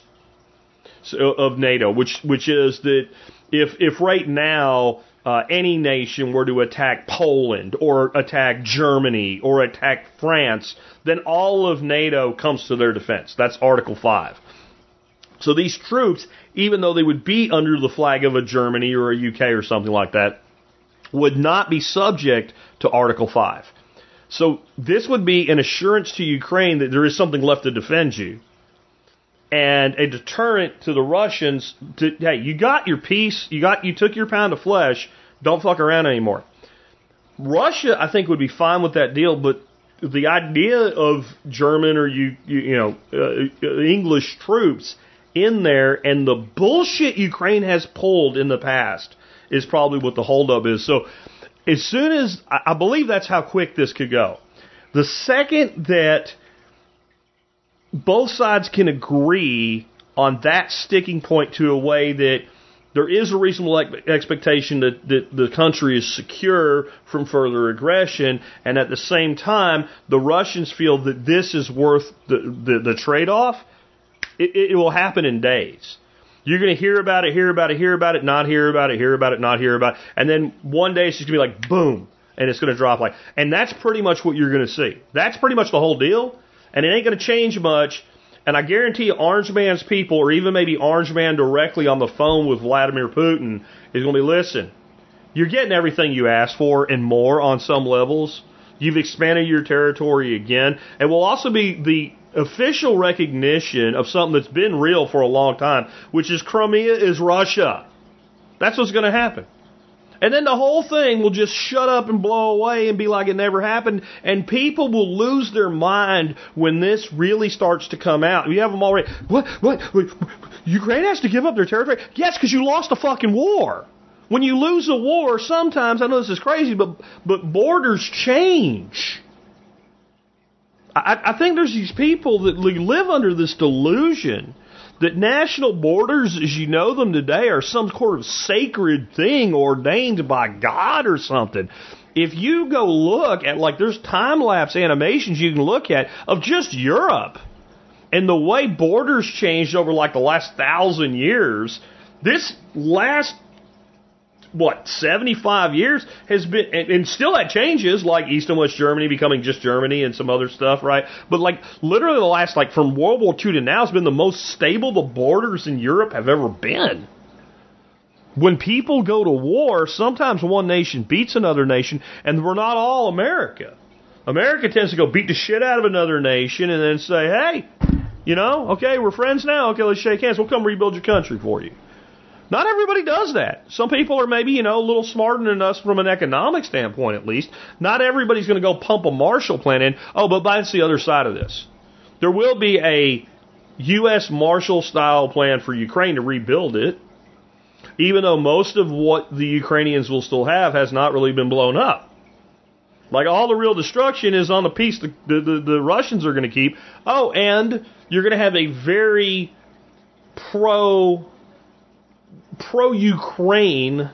of NATO, which is that if right now any nation were to attack Poland or attack Germany or attack France, then all of NATO comes to their defense. That's Article 5. So these troops, even though they would be under the flag of a Germany or a UK or something like that, would not be subject to Article 5. So this would be an assurance to Ukraine that there is something left to defend you, and a deterrent to the Russians to, hey, you got your piece, you took your pound of flesh, don't fuck around anymore. Russia, I think, would be fine with that deal, but the idea of German or English troops in there and the bullshit Ukraine has pulled in the past is probably what the holdup is. So as soon as, I believe that's how quick this could go. The second that both sides can agree on that sticking point to a way that there is a reasonable expectation that the country is secure from further aggression, and at the same time, the Russians feel that this is worth the trade-off, it will happen in days. You're going to hear about it, not hear about it, not hear about it, and then one day it's just going to be like, boom, and it's going to drop like, and that's pretty much what you're going to see. That's pretty much the whole deal, and it ain't going to change much. And I guarantee you, Orange Man's people, or even maybe Orange Man directly on the phone with Vladimir Putin, is going to be, listen, you're getting everything you asked for and more on some levels. You've expanded your territory again. It will also be the official recognition of something that's been real for a long time, which is Crimea is Russia. That's what's going to happen. And then the whole thing will just shut up and blow away and be like it never happened. And people will lose their mind when this really starts to come out. You have them already. What? Ukraine has to give up their territory? Yes, because you lost a fucking war. When you lose a war, sometimes, I know this is crazy, but borders change. I think there's these people that live under this delusion that national borders, as you know them today, are some sort of sacred thing ordained by God or something. If you go look at, like, there's time-lapse animations you can look at of just Europe and the way borders changed over, like, the last 1,000 years, this last 75 years has been, and still had changes, like East and West Germany becoming just Germany and some other stuff, right? But like literally the last, like from World War II to now, has been the most stable the borders in Europe have ever been. When people go to war, sometimes one nation beats another nation, and we're not all America. America tends to go beat the shit out of another nation and then say, hey, okay, we're friends now. Okay, let's shake hands. We'll come rebuild your country for you. Not everybody does that. Some people are maybe, a little smarter than us from an economic standpoint at least. Not everybody's going to go pump a Marshall Plan in. Oh, but that's the other side of this. There will be a U.S. Marshall-style plan for Ukraine to rebuild it, even though most of what the Ukrainians will still have has not really been blown up. Like, all the real destruction is on the piece the Russians are going to keep. Oh, and you're going to have a very pro-Ukraine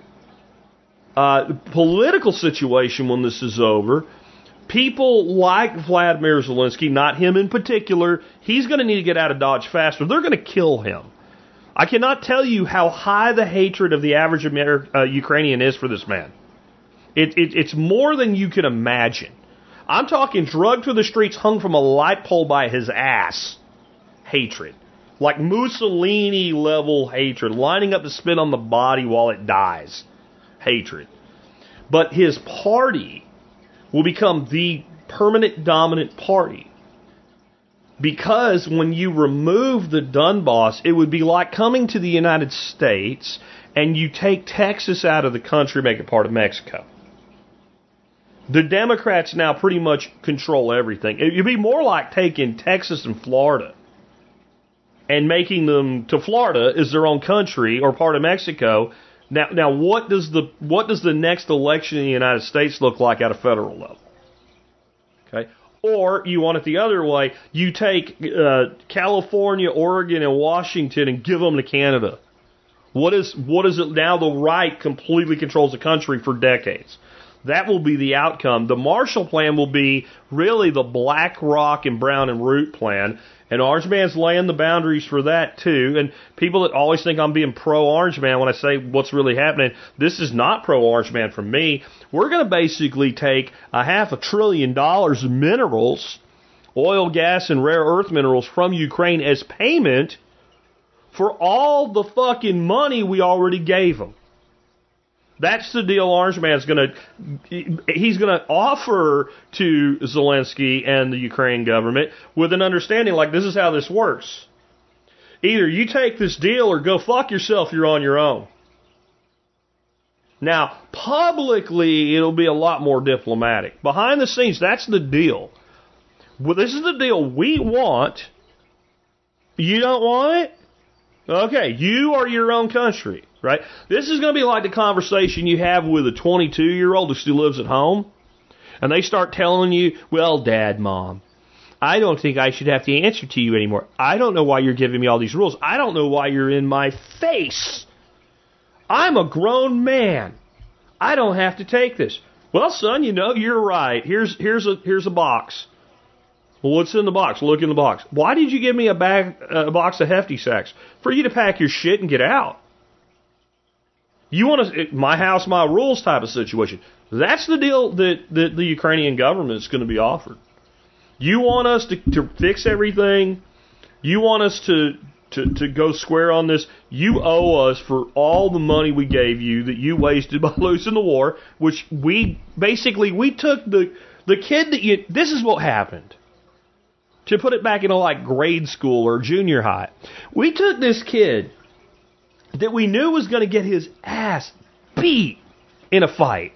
political situation when this is over. People like Vladimir Zelensky, not him in particular, he's going to need to get out of Dodge faster. They're going to kill him. I cannot tell you how high the hatred of the average Ukrainian is for this man. It's more than you can imagine. I'm talking drugged through the streets, hung from a light pole by his ass. Hatred. Like Mussolini level hatred. Lining up to spit on the body while it dies. Hatred. But his party will become the permanent dominant party. Because when you remove the Donbass, it would be like coming to the United States and you take Texas out of the country, make it part of Mexico. The Democrats now pretty much control everything. It would be more like taking Texas and Florida and making them to Florida as their own country or part of Mexico. Now, what does the next election in the United States look like at a federal level? Okay, or you want it the other way: you take California, Oregon, and Washington and give them to Canada. What is it now? The right completely controls the country for decades. That will be the outcome. The Marshall Plan will be really the BlackRock and Brown and Root plan. And Orange Man's laying the boundaries for that, too. And people that always think I'm being pro-Orange Man when I say what's really happening, this is not pro-Orange Man from me. We're going to basically take $500 billion of minerals, oil, gas, and rare earth minerals from Ukraine as payment for all the fucking money we already gave them. That's the deal Orange Man's he's going to offer to Zelensky and the Ukraine government with an understanding like this is how this works. Either you take this deal or go fuck yourself, you're on your own. Now, publicly, it'll be a lot more diplomatic. Behind the scenes, that's the deal. Well, this is the deal we want. You don't want it? Okay, you are your own country. Right? This is going to be like the conversation you have with a 22-year-old who still lives at home. And they start telling you, well, Dad, Mom, I don't think I should have to answer to you anymore. I don't know why you're giving me all these rules. I don't know why you're in my face. I'm a grown man. I don't have to take this. Well, son, you're right. Here's a box. Well, what's in the box? Look in the box. Why did you give me a box of Hefty Sacks? For you to pack your shit and get out. You want my house, my rules type of situation. That's the deal that the Ukrainian government is going to be offered. You want us to fix everything. You want us to go square on this. You owe us for all the money we gave you that you wasted by losing the war, which we took the kid that this is what happened. To put it back into like grade school or junior high. We took this kid that we knew was going to get his ass beat in a fight.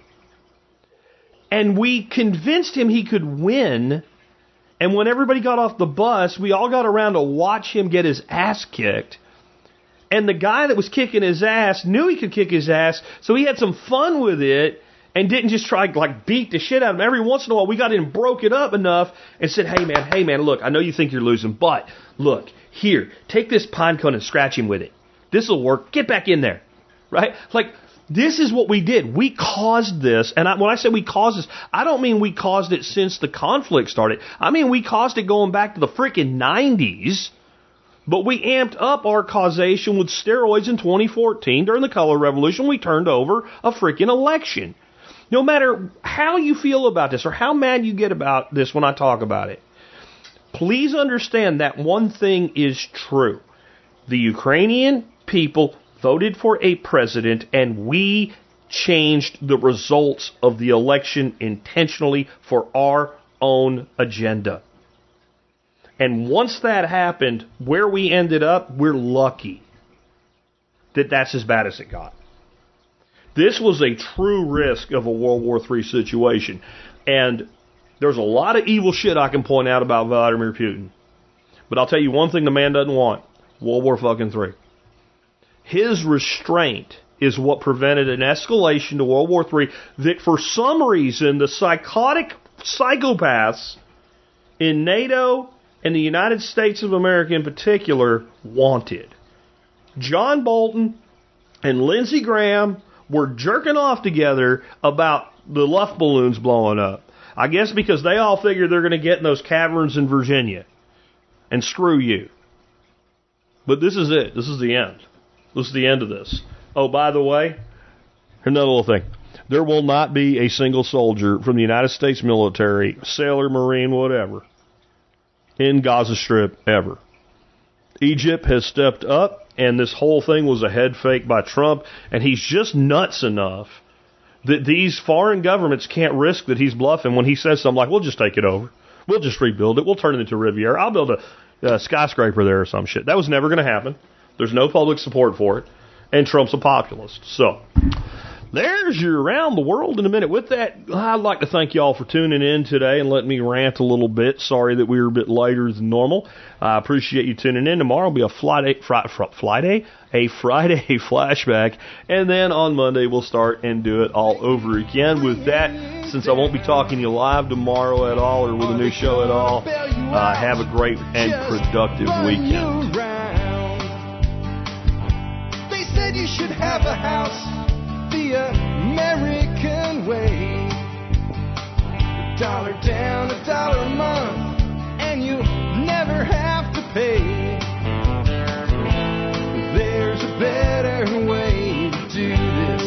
And we convinced him he could win. And when everybody got off the bus, we all got around to watch him get his ass kicked. And the guy that was kicking his ass knew he could kick his ass, so he had some fun with it and didn't just try to beat the shit out of him. Every once in a while, we got in and broke it up enough and said, hey man, look, I know you think you're losing, but look, here, take this pine cone and scratch him with it. This will work. Get back in there. Right? This is what we did. We caused this. And when I say we caused this, I don't mean we caused it since the conflict started. I mean we caused it going back to the freaking 90s. But we amped up our causation with steroids in 2014. During the color revolution, we turned over a freaking election. No matter how you feel about this or how mad you get about this when I talk about it, please understand that one thing is true. The Ukrainian people voted for a president, and we changed the results of the election intentionally for our own agenda. And once that happened, where we ended up, we're lucky. that that's as bad as it got. This was a true risk of a World War III situation. And there's a lot of evil shit I can point out about Vladimir Putin. But I'll tell you one thing the man doesn't want. World War fucking III. His restraint is what prevented an escalation to World War III that for some reason the psychotic psychopaths in NATO and the United States of America in particular wanted. John Bolton and Lindsey Graham were jerking off together about the Luft balloons blowing up. I guess because they all figured they're going to get in those caverns in Virginia. And screw you. But this is it. This is the end. This is the end of this. Oh, by the way, another little thing. There will not be a single soldier from the United States military, sailor, marine, whatever, in Gaza Strip ever. Egypt has stepped up, and this whole thing was a head fake by Trump, and he's just nuts enough that these foreign governments can't risk that he's bluffing when he says something like, we'll just take it over. We'll just rebuild it. We'll turn it into a Riviera. I'll build a skyscraper there or some shit. That was never going to happen. There's no public support for it, and Trump's a populist. So there's your Around the World in a minute. With that, I'd like to thank you all for tuning in today and letting me rant a little bit. Sorry that we were a bit later than normal. I appreciate you tuning in. Tomorrow will be a Friday flashback, and then on Monday we'll start and do it all over again. With that, since I won't be talking to you live tomorrow at all or with a new show at all, have a great and productive weekend. They said you should have a house the American way. $1 down, $1 a month, and you never have to pay. There's a better way to do this.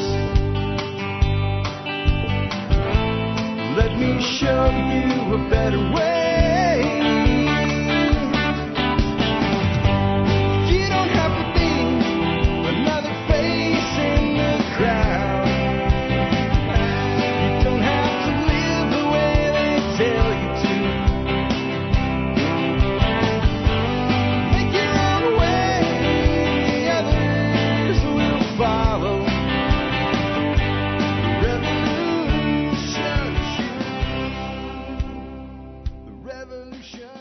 Let me show you a better way. You don't have to be another face in the crowd. You don't have to live the way they tell you to. Make your own way, the others will follow. The revolution.